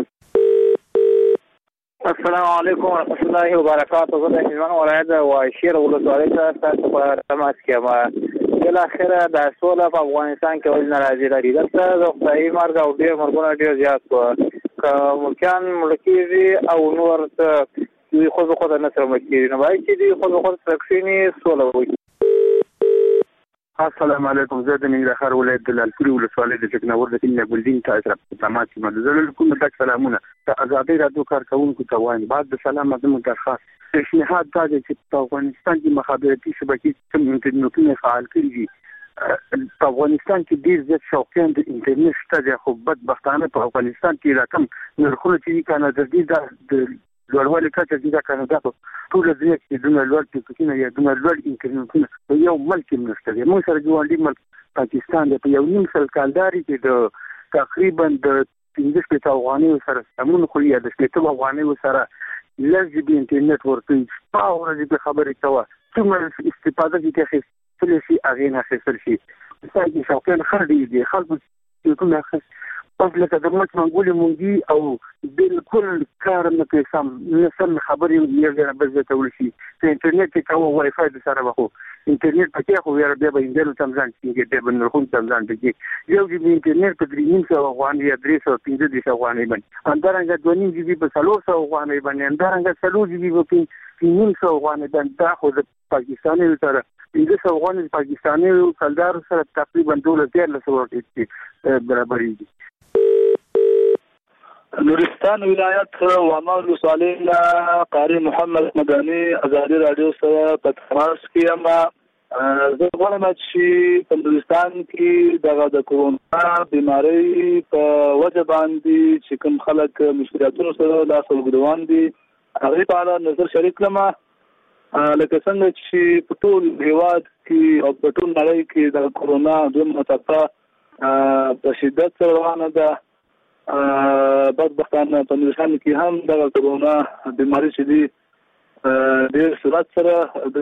السلام علیکم ورحمۃ اللہ وبرکاتہ. زه د هلمند ولایت واشیر ولسوالۍ څخه تاسو په تماس کې یم. بل اخره د سوله په افغانستان کې ولې ناراضي لري دلته د خدای مرګ او ډېر مرګونه ډېر زیات شو که ملکیان ملکیږي او نور دوی خود نه سره ملکیږي نو باید چې دوی خود تکسینی سوله وکړي. السلام علیکم. زه د ننګرهار ولایت د لالپورې ولسوالۍ د ټکناور د کینیا ګلدین ته سره په تماس کې یم. زه کوم تک سلامونه د ازادي رادیو کارکونکو ته وایم بعد د سلام زموږ درخواست پیشنهاد دا دی چې په افغانستان کې مخابراتي شبکې کوم انټرنیټونه فعال کړي دي. په افغانستان کې ډېر زیات شوقیان د انټرنیټ شته دي خو بدبختانه په افغانستان کې رقم نرخونه چې کنه د دې د لوړوالی کچه دي دا کاناډا په ټول ځای کې دومره لوړ ټیکنالوژي یا دومره لوړ انټرنیټونه په یو ملک کې نشته دی. موږ سره ګاونډي ملک پاکستان دی په یو نیم سل کالداري کې د تقریبا د 15 افغانۍ سره سمون خو یا د 15 افغانۍ سره لږ به انټرنیټ ورته په ورځ به خبرې کوه څومره استفاده دي کې خپل شي اغه نه خسر شي څنګه شاوکن خردي دي خلک کوم اخر پس لکه د مچ منګولي مونږی او بالکل کار نه کوي سم خبرې یې بس ته ولشي په انټرنیټ کې کوم وای فای د سره وخو انټرنیټ پکې خو یې بیا به اندلو تمځان کې د بنرخون تمځان کې یو جی بي انټرنیټ په 300 افغان یا 350 افغان باندې اندرنګ 2.5 جی بي په 300 افغان باندې اندرنګ 300 جی بي په 300 افغان باندې دا خو د پاکستاني سره د افغان پاکستاني کلدار سره تقریبا 2.5 ورته برابرۍ دي. نورستان ولایت وامل صالح قاری محمد مدني ازادي رادیو سره په تماس کې اما زه غواړم چې په نورستان کې د کورونا بیماری په وجه باندې چې کوم خلک مشکلاتونو سره لاس وګړوان دي هغه په اړه نظر شریک کړم لکه څنګه چې په ټول هیواد کې او په ټول نړۍ کې د کورونا د متفاوت په شدت سره روانه ده. بدبختانه په نورستان کې هم د کورونا بیماری چې دي ډېر سرعت سره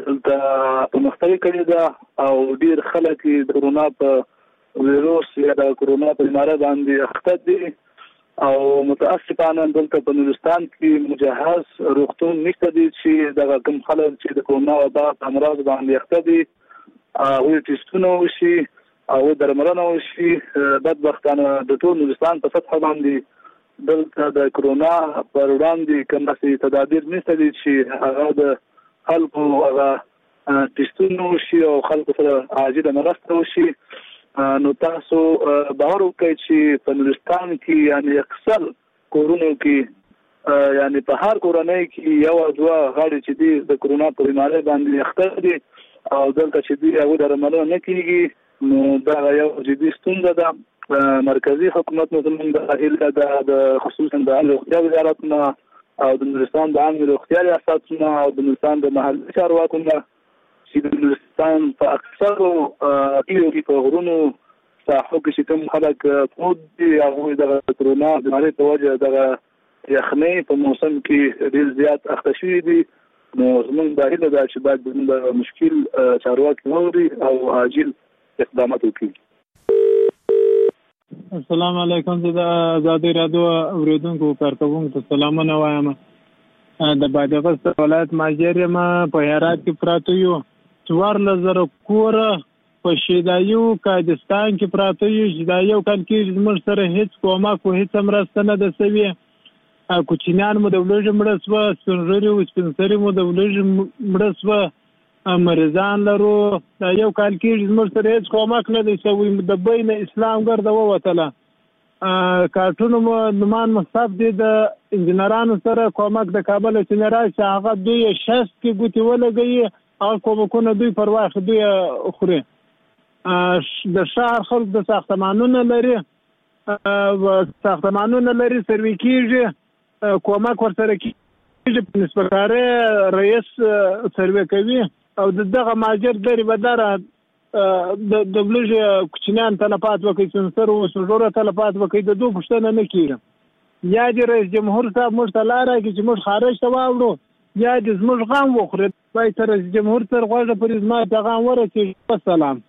په مختلف کړي ده او ډېر خلک د کورونا په ویروس یا د کورونا په بیماری باندې اخته دي او متاسفانه دلته په نورستان کې مجهز روغتون نشته دي چې د کوم خلک چې د کورونا وبا په امراض باندې اخته دي او ټیسټونه وشي او درملنه وشي. بدبختانه د ټول نورستان په سطح باندې دلته د کورونا پر وړاندې کوم څه تدابیر نشته دي چې هغه د خلکو هغه ټیسټونه وشي او خلکو سره عاجله مرسته وشي. نو تاسو باور وکړئ چې په نورستان کې یعنی اکثر کورونو کې یعنی په هر کورنۍ کې یو دوه غړي چې دي د کورونا په بیماری باندې اخته دي او دلته چې دي هغه درملنه نه کیږي. نو دا یو جدي ستونزه ده. مرکزی حکومت نو زموږ د خصوصا د روغتیا وزارت نه او د نورستان د عامه روغتیا ریاستونه او د نورستان د محلي چارواکو نه چې د نورستان په اکثرو کې په غرونو ساحو کې چې کوم خلک پروت دي هغوی د کورونا بیمارۍ په وجه د یخنۍ په موسم کې ډېر زیات اخته شوي دي. نو زموږ دا هیله ده چې باید د مشکل چارواکي واوري او عاجل اقدامات وکړي. السلام علیکم زه د ازادي رادیو اوریدونکو کارکونکو ته سلامونه وایم. د بادغیس ولایت ماجر ما په هرات کې پراته یو 4000 کور په شیدایو کاجستان کې پراته یو چې دا یو کال کې زموږ سره هیڅ کومه کو هیڅ مرسته نه ده سوي. کوچینان مو د ولژ مړسوه سنجري او سپنسري مو د ولژ مړسوه مریضان لرو. دا یو کال کې زموږ سره هیڅ کومک نه دی سوی. د بین اسلام ګرځه ووتله کارټونو مو نمان مصاب دي د انجنیرانو سره کومک د کابل چې راشي هغه دوی شست کې ګوتې ولګي او کومکونه دوی پر واخ دوی خوري. د شهر خلک د ساختمانونو لري سروي کېږي کومک ورسره کېږي په نسبتاره رئیس سروي کوي او دغه ماجر درې بدره د بلوژ کوچنیان تلفات وکړي سنسر او سنجوره تلفات وکړي د دوه پښتنه نه کېږي. یا د رئیس جمهور صاحب موږ ته لاره کې چې موږ خارج ته واوړو یا د زموږ غم وخوري. باید تر رئیس جمهور سره غوږه پر زما پیغام ورسېږي. السلام.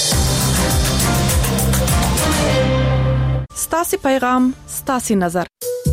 ستاسو پیغام ستاسو نظر.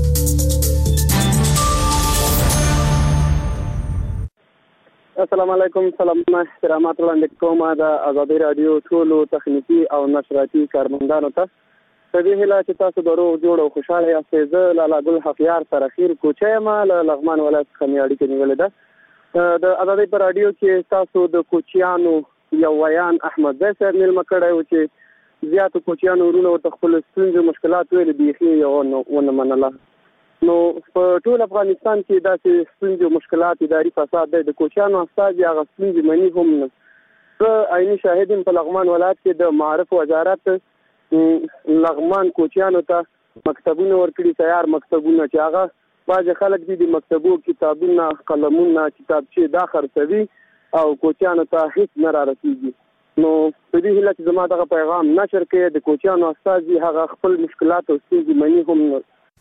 السلام علیکم. سلامونه احترامات وړاندې کوم د ازادي رادیو ټولو تخنیکی او نشراتي کارمندانو ته. په دې هیله چې تاسو د روغ جوړ او خوشاله یاستئ. زه لالا ګل حفیار سره خیر کوچه یم له لغمان ولایت څخه مې اړیکه نیولې ده. د ازادي په رادیو کې تاسو د کوچیانو یو ویان احمد زی صاحب مېلمه کړی و چې زیاتو کوچیانو ورونه ورته خپل ستونزې مشکلات ویلې بیخي یې ونه منله. نو په ټول افغانستان کې داسې ستونزې او مشکلات اداري فساد دی. د کوچیانو استازي هغه ستونزې مني هم نه. زه عیني شاهد یم په لغمان ولایت کې د معارف وزارت لغمان کوچیانو ته مکتبونه ورکړي تیار مکتبونه چې هغه باج خلک دي د مکتبو کتابونه قلمونه کتابچې دا خرڅوي او کوچیانو ته هیڅ نه رارسیږي. نو په دې هیله چې زما دغه پیغام نشر کړي د کوچیانو استازي هغه خپل مشکلات او ستونزې مني هم.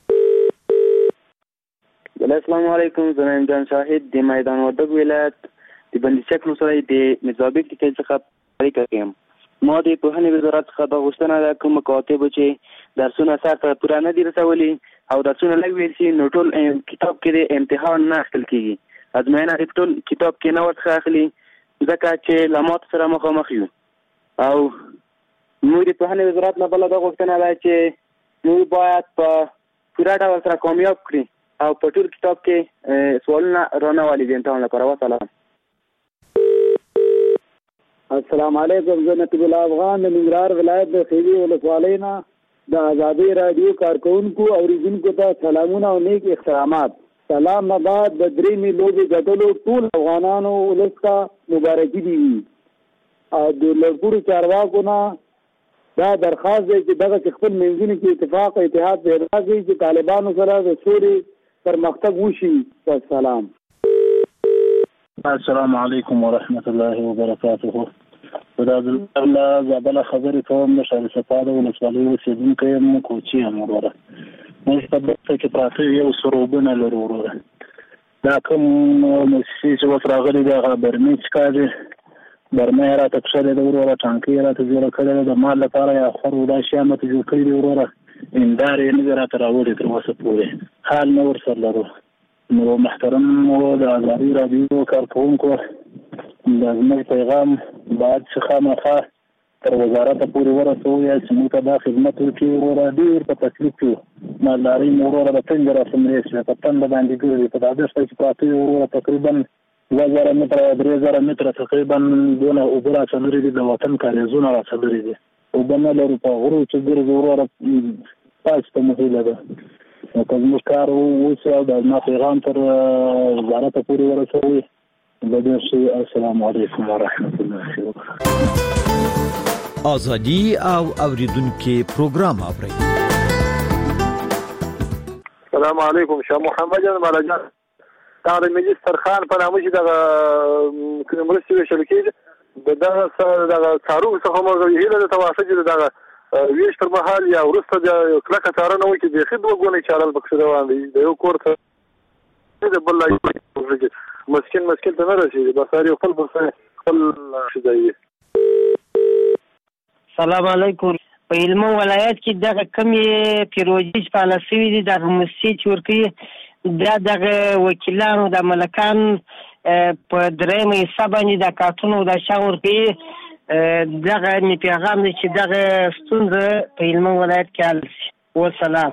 السلام علیکم، زه جان شاهد د میدان وردګ ولایت د بندیچک نوسرای د مزابق ټکی څخه اړیکه کوم. ما د پوهنې وزارت څخه د غوښتنه ده کوم مکاتب چې درسونه سره پوره نه دي رسولي او درسونه لږ ویل شي نو ټول کتاب کې د امتحان نه اخیستل کیږي. ازموینه د ټول کتاب کې نه ورڅخه اخلي ځکه چې له مات سره مخامخ یو. او موږ د پوهنې وزارت نه بله دا غوښتنه ده چې موږ باید په پوره ډول سره کامیاب کړي او په ټول کتاب کې سوالونه رانه والي د امتحان لپاره. وسلام. السلام علیکم، زه نقیب الله افغان د ننګرهار ولایت د خیری ولسوالۍ نه د ازادي رادیو کارکونکو او اوریدونکو ته سلامونه او نیک احترامات. سلام نه بعد د درېمې لوبې ګټلو ټول افغانانو ولس ته مبارکي دي او د لړپوړو چارواکو نه دا درخواست دی چې دغه خپل منځونو کې اتفاق او اتحاد پیدا کړي چې طالبانو سره د سولې پرمختګ وشي. والسلام. السلام علیکم ورحمت الله وبرکاته. وداد الله زابله خبرې کوم د شهر صفاده ولسوالۍ اوسېدونکی یم، کوچي یم. وروره موږ په دغه کې پراته یو سروبونه لرو. وروره دا کوم موسسې چې اوس راغلي دي هغه برمې څښلې، برمه یې راته کښلې ده. وروره ټانکۍ یې راته جوړه کړې ده د مال لپاره، یا خور دا شیان راته جوړ کړي دي. وروره هندارې یې نه دي راته راوړي تر اوسه پورې، حال نه ورسره لرو. نو محترم د ازادي رادیو کارکونکو د زموږ پیغام باید چې خامخا تر وزارت پورې ورسوي چې موږ ته دا خدمت وکړي. وروره ډېر په تکلیف یو، مالداري مو وروره د تنګ راسمرې شوې، په تنده باندې ګرځي. په دا دښته کې پراته یو وروره تقریبا 2000 متره 3000 متره تقریبا دونه اوبه راڅلري دي، د وطن کاریزونه راڅلري دي، اوبه نه لرو. په غرو چې ګرځي وروره پاس ته مهیله ده. نو که زموږ کار وشي او د زما پیغام تر وزارت پورې ورسوي به ډېر ښه. السلام علیکم ورحمت الله وبرکاته. ازادي او اوریدونکو پروګرام اوري. السلام علیکم. شاه محمد مالجان دا د ملي سترخان په نامه چې دغه مرستې ویشل کېږي دغه څارونکو څخه موږ هیله ده تواصل چې دغه ویش تر مهال یا وروسته د کلکه څارنه وکړي. بیخي دوه ګونې چارل پکښې روان دي، د یو کور ته د بل مسکین ته نه رسېږي، بس هر یو خپل ځای وي. سلام علیکم. په هلمند ولایت کې دغه کمې پروژې چې فعاله شوي دي دغه موسسې چې ورکوي دا دغه وکیلانو د ملکان په درېیمه حصه باندې د کارتونو د شیان ورکوي. دغه می پیغام دی چې دغه ستونزه په هلمند ولایت کې حل شي. والسلام.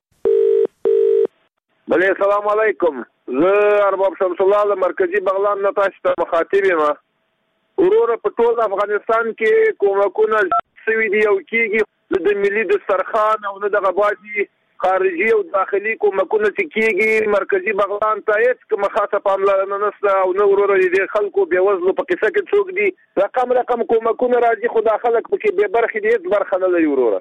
بله السلام علیکم. زه ارباب شمس الله د مرکزی بغلان نه تاسو ته مخاطب یم. وروره په ټول افغانستان کې کومکونه سوي دي او کېږي د ملي دسترخوان او نه دغه باندې خارجي او داخلي کومکونه چې کېږي مرکزی بغلان ته هېڅ کومه خاصه پاملرنه نشته او نه وروره د خلکو بېوزلو په قصه کې څوک دي. رقم کومکونه راځي خو دا خلک پکې بې برخې دي، هېڅ برخه نه لري. وروره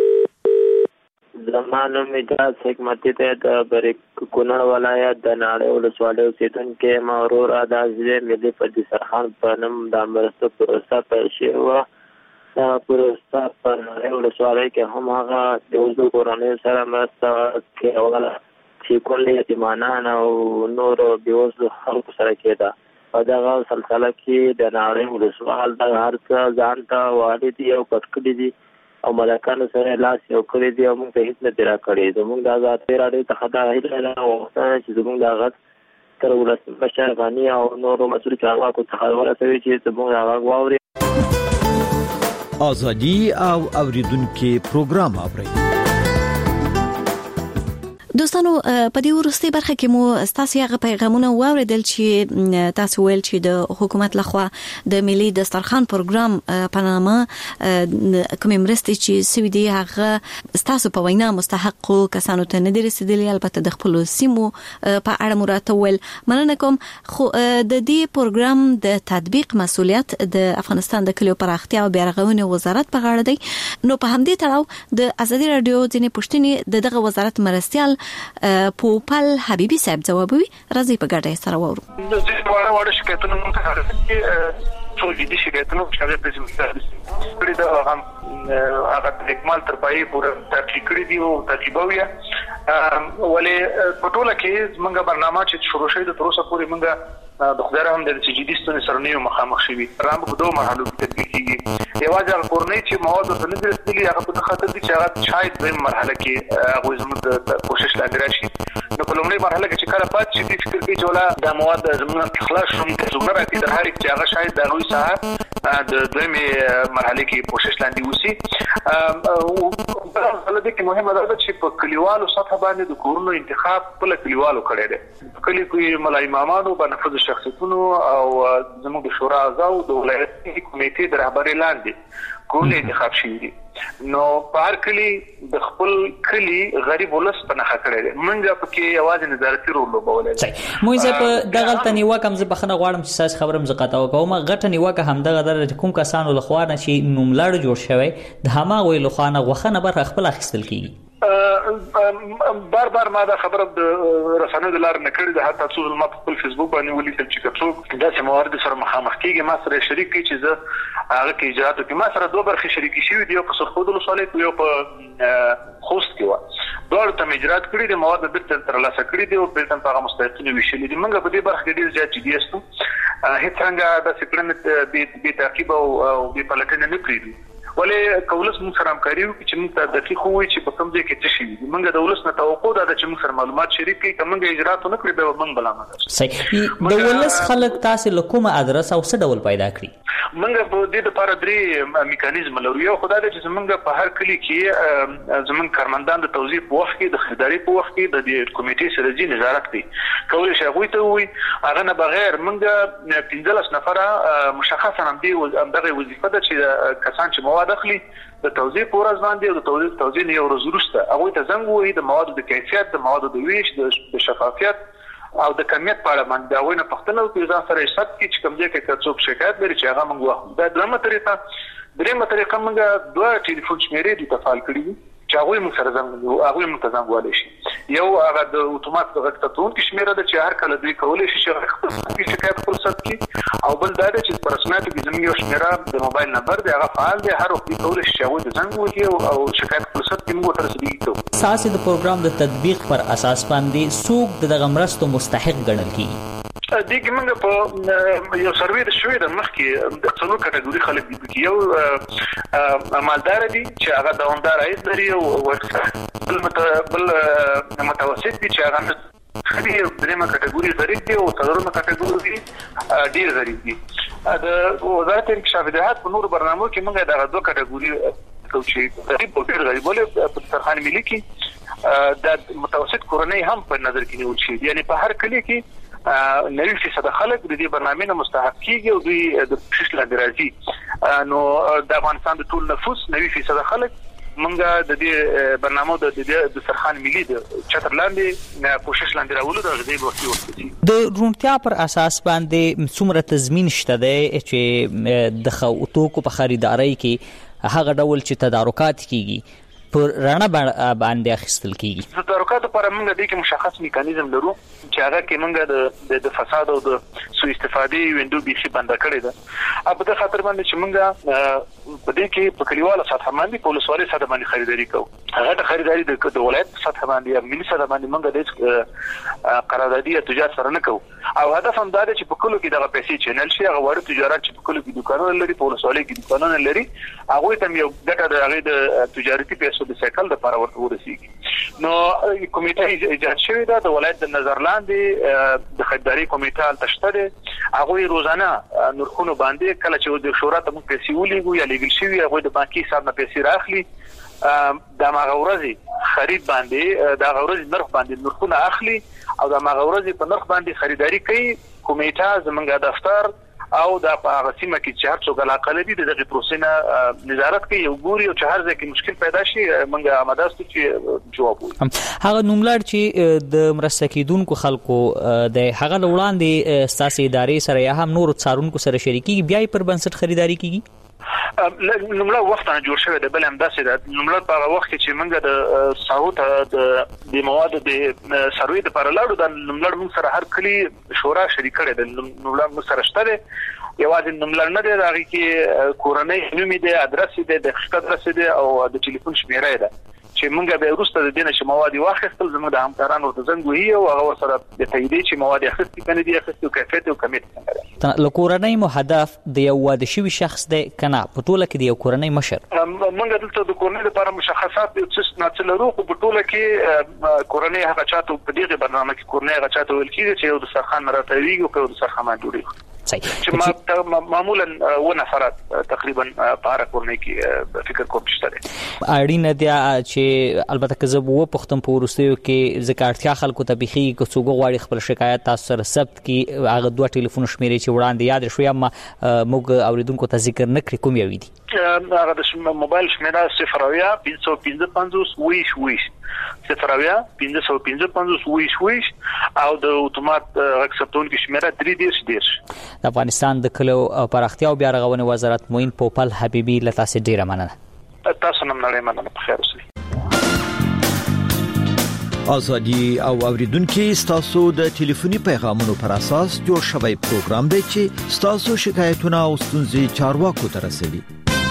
زما نوم اجاز حکمتي ته د کونړ ولایت د ناړۍ ولسوالۍ اوسېدونکی یم. وروره دا چې ملي په دسترخوان په نوم د مرستو پروسه پیل شوې وه. دا پروسه په ناړۍ ولسوالۍ کې هم هغه د وزلو کورنیو سره مرسته کوله چې کل یتیمانان او نورو بېوزلو خلکو سره کېده. په دغه سلسله کې د ناړۍ ولسوال دغه هر څه ځان ته والي دي او پټ کړي دي او ملکانو سره لاس یو کړی دی او موږ ته هېڅ نه دي راکړی. زموږ د ازادۍ راډیو څخه دا هیله ده غوښتنه چې زموږ دا غږ تر ولسمشر غني او نورو مسؤلو چارواکو څخه ورسوي چې زموږ دا غږ واوري. ازادي او اوریدونکو پروګرام اوري. دوستانو په دې ورستي برخه کې مو ستاسو هغه پیغامونه واوریدل چې تاسو ویل چې د حکومت لخوا د ملي دسترخوان پروګرام په نامه کوم مرستې چې سوي دي هغه ستاسو په وینا مستحق کسانو ته نه دي رسیدلي. البته د خپل سیمو په اړه مراتب ول مننه کوم. خو د دې پروګرام د تطبیق مسؤلیت د افغانستان د کلیو پراختیا او بیارغونې وزارت په غاړه دی. نو په همدې تړاو د ازادي رادیو ځینې پوښتنې دغه وزارت مرستيال پوپل حبیبي صاحب ځوابوي. راځي په ګډه سره وورو. د وړ شکایتونو موږ څو جدي شکایتونه چې هغه په کړي دا هغه د اکمال تر پای پورې تحقیق کړی دی او تعقیبوي. ولې په ټوله کې موږ برنامه چې شروع شوه د تر اوسه پورې موږ د خدای رحم د جدي ستونزې سره نه مخامخ شوي. رام په دوه مرحلو کې تطبیق کیږي. یوازې هغه کورنۍ چې مواد ته نه رسیدلي هغه په خاطر دي چې هغه شاید د مرحله کې هغه زموږ د کوشش لاندې راشي. نو په لومړۍ مرحله کې چې کله پات شي فکر کوي چې ولا د مواد زموږ خلاص شوم ته زموږ راځي د هر چې هغه شاید د لوی ساحه د دویمه مرحله کې کوشش لاندې وسی. او بل دې کې مهمه ده چې په کلیوالو سطح باندې د کورونو انتخاب په کلیوالو کړي دي. کلی کوي ملای امامانو بنفذ شخصیتونو او زموږ د شورا اعضاء د ولایتي کمیټې د رهبرۍ لاندې کول انتخاب شوی دي. نو په هر کلی د خپل کلی غریب ولس په نخښه کړی دی. منځه پکې یوازې نظارتي رول لوبولی دی. موږ په دغه نیوکه هم زه بخښنه غواړم چې ستاسو خبره م زه قطع وکوم. غټه نیوکه همدغه ده چې کوم کسانو لخوا نه چې نوملړ جوړ شوی د هماغوی لخوا نه غوښه نه برخه خپل اخیستل کېږي. بار ما دا خبره د رسنیو د لارې نه کړې ده. حتی څو ځله ما په خپل فیسبوک باندې ولیکل چې که څوک داسې موارد سره مخامخ کېږي ما سره شریک کړي چې زه هغه کې اجراءات وکړم. ما سره دوه برخې شریکې شوي دي، یو په سرخود ولسوالۍ کې یو په خوست کې وه. دواړو ته مې اجراءات کړي دي، مواد بېرته ترلاسه کړي دي او بېرته په هغه مستحقینو ویشلي دي. موږ په دې برخه کې ډېر زیات جدي یاستو. هېڅ رنګه داسې کړنې بې تعقیبه او بې پلټنې نه پرېږدو. ولې کولس موږ سره همکاري وکړي چې موږ ته دقیق ووایي چې په کوم ځای کې څه شوي دي. موږ د ولس نه توقع ده چې موږ سره معلومات شریک کړي. که موږ اجراءات ونه کړي بیا به موږ بلامه صحیح. د ولس خلک تاسې له کومه ادرس او څه ډول پیدا کړي؟ موږ په دې لپاره درې میکانیزم لرو. یو خدای دې چې موږ په هر کلی کې زموږ کارمندان د توزیع په وخت کې د خریداري په وخت کې د دې کمیټې سره ځي نظارت کوي. کولی شي هغوی ته ووایي هغه نه بغیر موږ 15 نفره مشخصا همدغه وظیفه ده چې کسان چې مواد اخلي د توزیع په ورځ باندې او د توزیع نه یو ورځ وروسته هغوی ته زنګ ووایي د موادو د کیفیت، د موادو د ویش، د شفافیت او د کمیت په اړه باندې هغوی نه پوښتنه وکړي، ځان سره یې ثبت کړي چې کوم ځای کې که څوک شکایت لري چې هغه موږ واخلو. دا دویمه طریقه. درېیمه طریقه موږ 2 ټلیفون شمېرې دي تفعال کړي دي چې هغوی موږ سره هغوی موږ ته زنګ وهلی شي. یو هغه د اتومات غږ ثبتونکي شمېره ده چې هر کله دوی کولی شي چې خپل شکایت خپل ثبت کړي. او بل دا ده چې په رسمیاتو کې زموږ یو شمېره د موبایل نمبر دی، هغه فعال دی. هر وخت کولی شي چې هغوی ته زنګ ووهي او شکایت خپل ثبت کړي، موږ ورته رسېدګي کوو. ستاسې د پروګرام د تطبیق پر اساس باندې څوک د دغه مرستو مستحق ګڼل کېږي؟ دې کې موږ په یو سروې د شوې د مخکې د څلور کټګوري خلک دي. پکې یو مالدار دي چې هغه دوامدار عاید لري، او بل متوسط دي چې هغه درېیمه کټګوري غریب دي، او څلورمه کټګوري ډېر غریب دي. د وزارت انکشاف دهات په نورو برنامو کې موږ دغه دوه کټګوري کوو چې غریب او ډېر غریب. ولې په دسترخوان ملي کې د متوسط کورنۍ هم په نظر کې نیول شوي دي. یعنې په هر کلي کې 90% خلک د دې برنامې نه مستحق کیږي او دوی د کوشش لاندې راځي. نو د افغانستان د ټول نفوس 90% خلک موږ د دې برنامو د دسترخوان ملي د چتر لاندې کوشش لاندې راولو. د غذایي بوختي ورکړي د روڼتیا پر اساس باندې څومره تضمین شته دی چې د توکو په خریدارۍ کې هغه ډول چې تدارکات کیږي پر رڼا باندې اخیستل کیږي؟ د تدارکاتو لپاره موږ د دې مشخص میکانیزم لرو چې هغه کې موږ د فساد او د سوء استفادې وینډو بیخي بنده کړې ده. په دې خاطر باندې چې موږ په دې کې په کلیواله سطح باندې په ولسوالۍ سطح باندې خریداري کوو. هغه د خریداري د ولایت سطح باندې یا ملي سطح باندې موږ د قراردادي یا تجارت سره نه کوو. او هدف هم دا دی چې په کلو کې دغه پیسې چینل شي. هغه وړ تجارت چې په کلو کې دکانونه لري، په ولسوالۍ کې دکانونه لري، هغوی ته یو ګټه د هغې د تجارتي پیسو د سایکل لپاره ورته ورسیږي. نو کمیټه ایجاد شوې ده د ولایت د نظر لاندې. د خریداري کمیټه هلته شته دی. هغوی روزانه نرخونو باندې کله چې د شورا ته موږ پیسې ولیږو یا لیږل شوي هغوی د بانکي حساب نه پیسې راخلي، د هماغه ورځې خرید باندې د هغه ورځې نرخ باندې نرخونه اخلي او د هماغه ورځې په نرخ باندې خریداري کوي. کمیټه زموږ دفتر او د هغه سیمه کې چې هر څوک علاقه لري د دغه پروسې نه نظارت کوي او ګوري، او چې هر ځای کې مشکل پیدا شي موږ آماده یو چې جواب وایو. هغه نوملړ چې د مرسته کیدونکو خلکو د هغه وړاندې ستاسو ادارې سره یا هم نور څارونکو سره شریکي بیا پر بنسټ خریداري کیږي؟ نمله وخت نه جوړ شوی دی بل هم داسې ده نمله په هغه وخت کې چې موږ د ساوت د مواد د سروي د پر لاړو د نمله موږ سره هر کلی شورا شریک کړي د نمله موږ سره شته یوازې نمله نه دی راغی کې کورنۍ نوم دی ادرس دی د خپل ادرس دی او د ټلیفون شمیره ده چې موږ به وروسته د دینه چې مواد واخیستل زموږ د همکارانو د زنګ وهي او هغه سره د تایید چې مواد اخیستل کنه دي اخیستل کیفیت او کمیت څنګه له کورنۍ مو هدف د یو واده شوی شخص دی کنه په ټوله کې د یو کورنۍ مشر موږ دلته د کورنۍ لپاره مشخصات چې ناتلرو په ټوله کې کورنۍ هغه چاته په دغه برنامه کې کورنۍ هغه چاته ویل کیږي چې یو د سرخان راټوي او د سرخان جوړي چې معمولا و نفرات تقریبا په هر کورنۍ کې فکر کوم شته اړینه دی چې البته که زه وو پختم په ورستیو کې زکارتیا خلکو ته بخي که څوګ غواړي خپل شکایت تاسو سره ثبت کی هغه دوه ټلیفون شمیرې چې وړاندې یاد شوی اما موږ اوریدونکو ته ذکر نکړي کوم یو دي هغه د موبایل شمیره 0555 ویش 0555 ویش او د اتومات اکسپټون کې شمیره 3 د افغانستان د کلو پراختیا او بیا رغونې وزارت موین پوپل حبیبی لته سي ډیره مننه تاسو نن نړۍ مننه په خیر اوسئ ازادي او اوریدونکو ستاسو د ټلیفوني پیغامونو پر اساس جوړ شوی پروګرام دی چې ستاسو شکایتونه او ستونزې چارواکو ته رسوي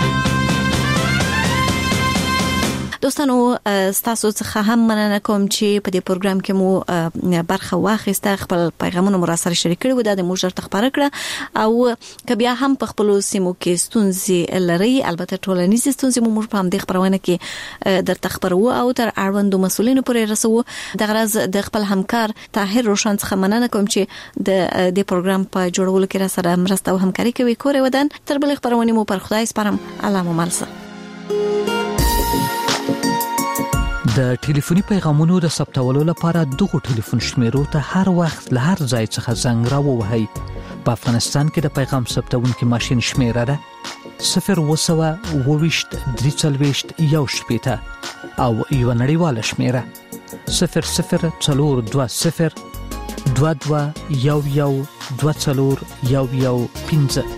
دوستانو ستاسو څخه هم مننه کوم چې په دې پروګرام کې مو برخه واخیسته خپل پیغامونه مو سره شریک کړو د موږ ته خبره کړه او کبیا هم په خپل سیمو کې ستونزې لري البته ټولنیز ستونزې مو په هم د خبرونه کې در تخبرو او تر اړوندو مسولینو پورې رسو د غرض د خپل همکار طاهر روشن څخه مننه کوم چې د دې پروګرام په جوړولو کې را سره مرسته او همکاري کوي کور ودان تر بل خبرونه مو پر خدای سپارم الله مو ملسه د ټلیفوني پیغامونو د ثبتولو لپاره دغه ټلیفون شمیرو ته هر وخت له هر ځای څخه زنګ راووهئ. په افغانستان کې د پیغام ثبتونکي ماشين شمیره ده 020 340 او یو نړیواله شمیره 0040 22 11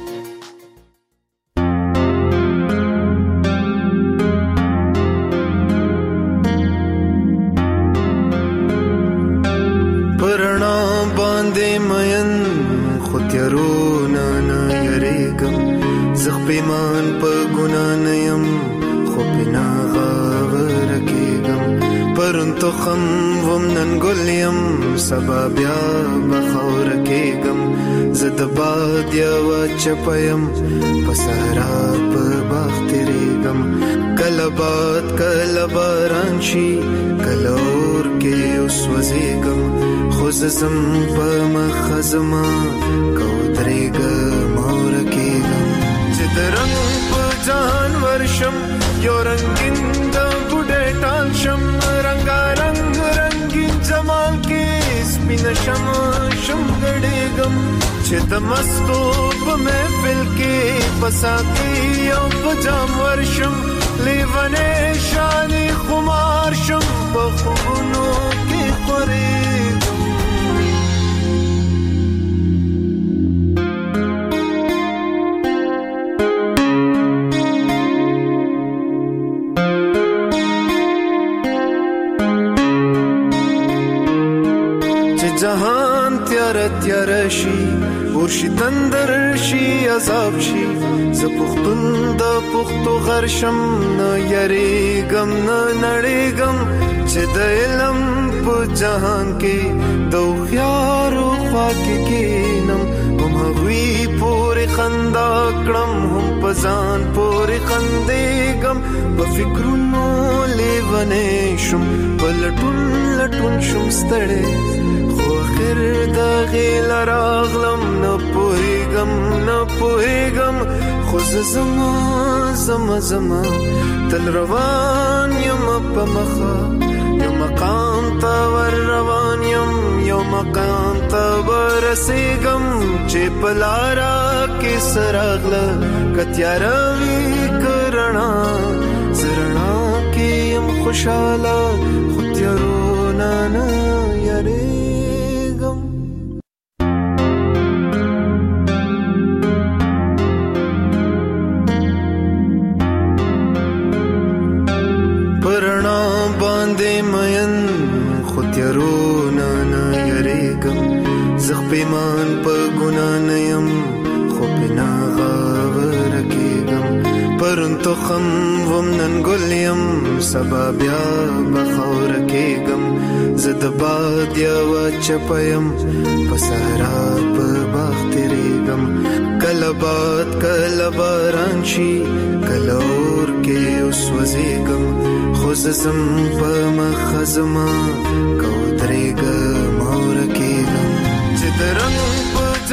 پیمان په ګنا نه يم خو بنا غاور کېږم پرون تو خم وم نن ګل يم سبا بیا بخور کېږم زه د باد یوه چپه یم په صحرا په باغ تېرېږم کله باد کله باران شي کله اور کې وسوځېږم خو زه ځم په مخه زما که ودرېږم اور کېږم د رنگ په ځان ورشم یو رنگین د بوډۍ ټال شم رنګارنګ رنگین جمال کې سپین شم ګډېږم چې د مستو په محفل کې په ساقي او په جام ورشم لیونی شانې خمار شم په خوبونو کې خورېږم جهان تیار شي ورشي تندر شي عذاب شي ز پختون د پختو غرشم نه یریګم نه نړیګم چې د علم په جهان کې د خيارو خواک کېنم هم هوی پورې خندا کړم هم پزان پورې خندېګم په فکرونو لیونې شم په لټون شم ستړې خیر دا غیل راغلم نه پوهیږم خو زما تل روان یم په مخه یو مقام ته ور روان یم یو مقام ته ورسېږم چې په لاره کې سراغله کتیاره وي کرنا زرنا کې یم خوشاله خو تیارونه نه یاري قربان په ګنا نه يم خو بنا غاور کېږم پرون تخم وم نن ګل یم سبا بیا بخور کېږم زه د باد یوه چپه یم په صحرا په باغ تېرېږم کله باد کله باران شي کله اور کې اوس وځېږم خو زه ځم په مخه زما که ودرېږم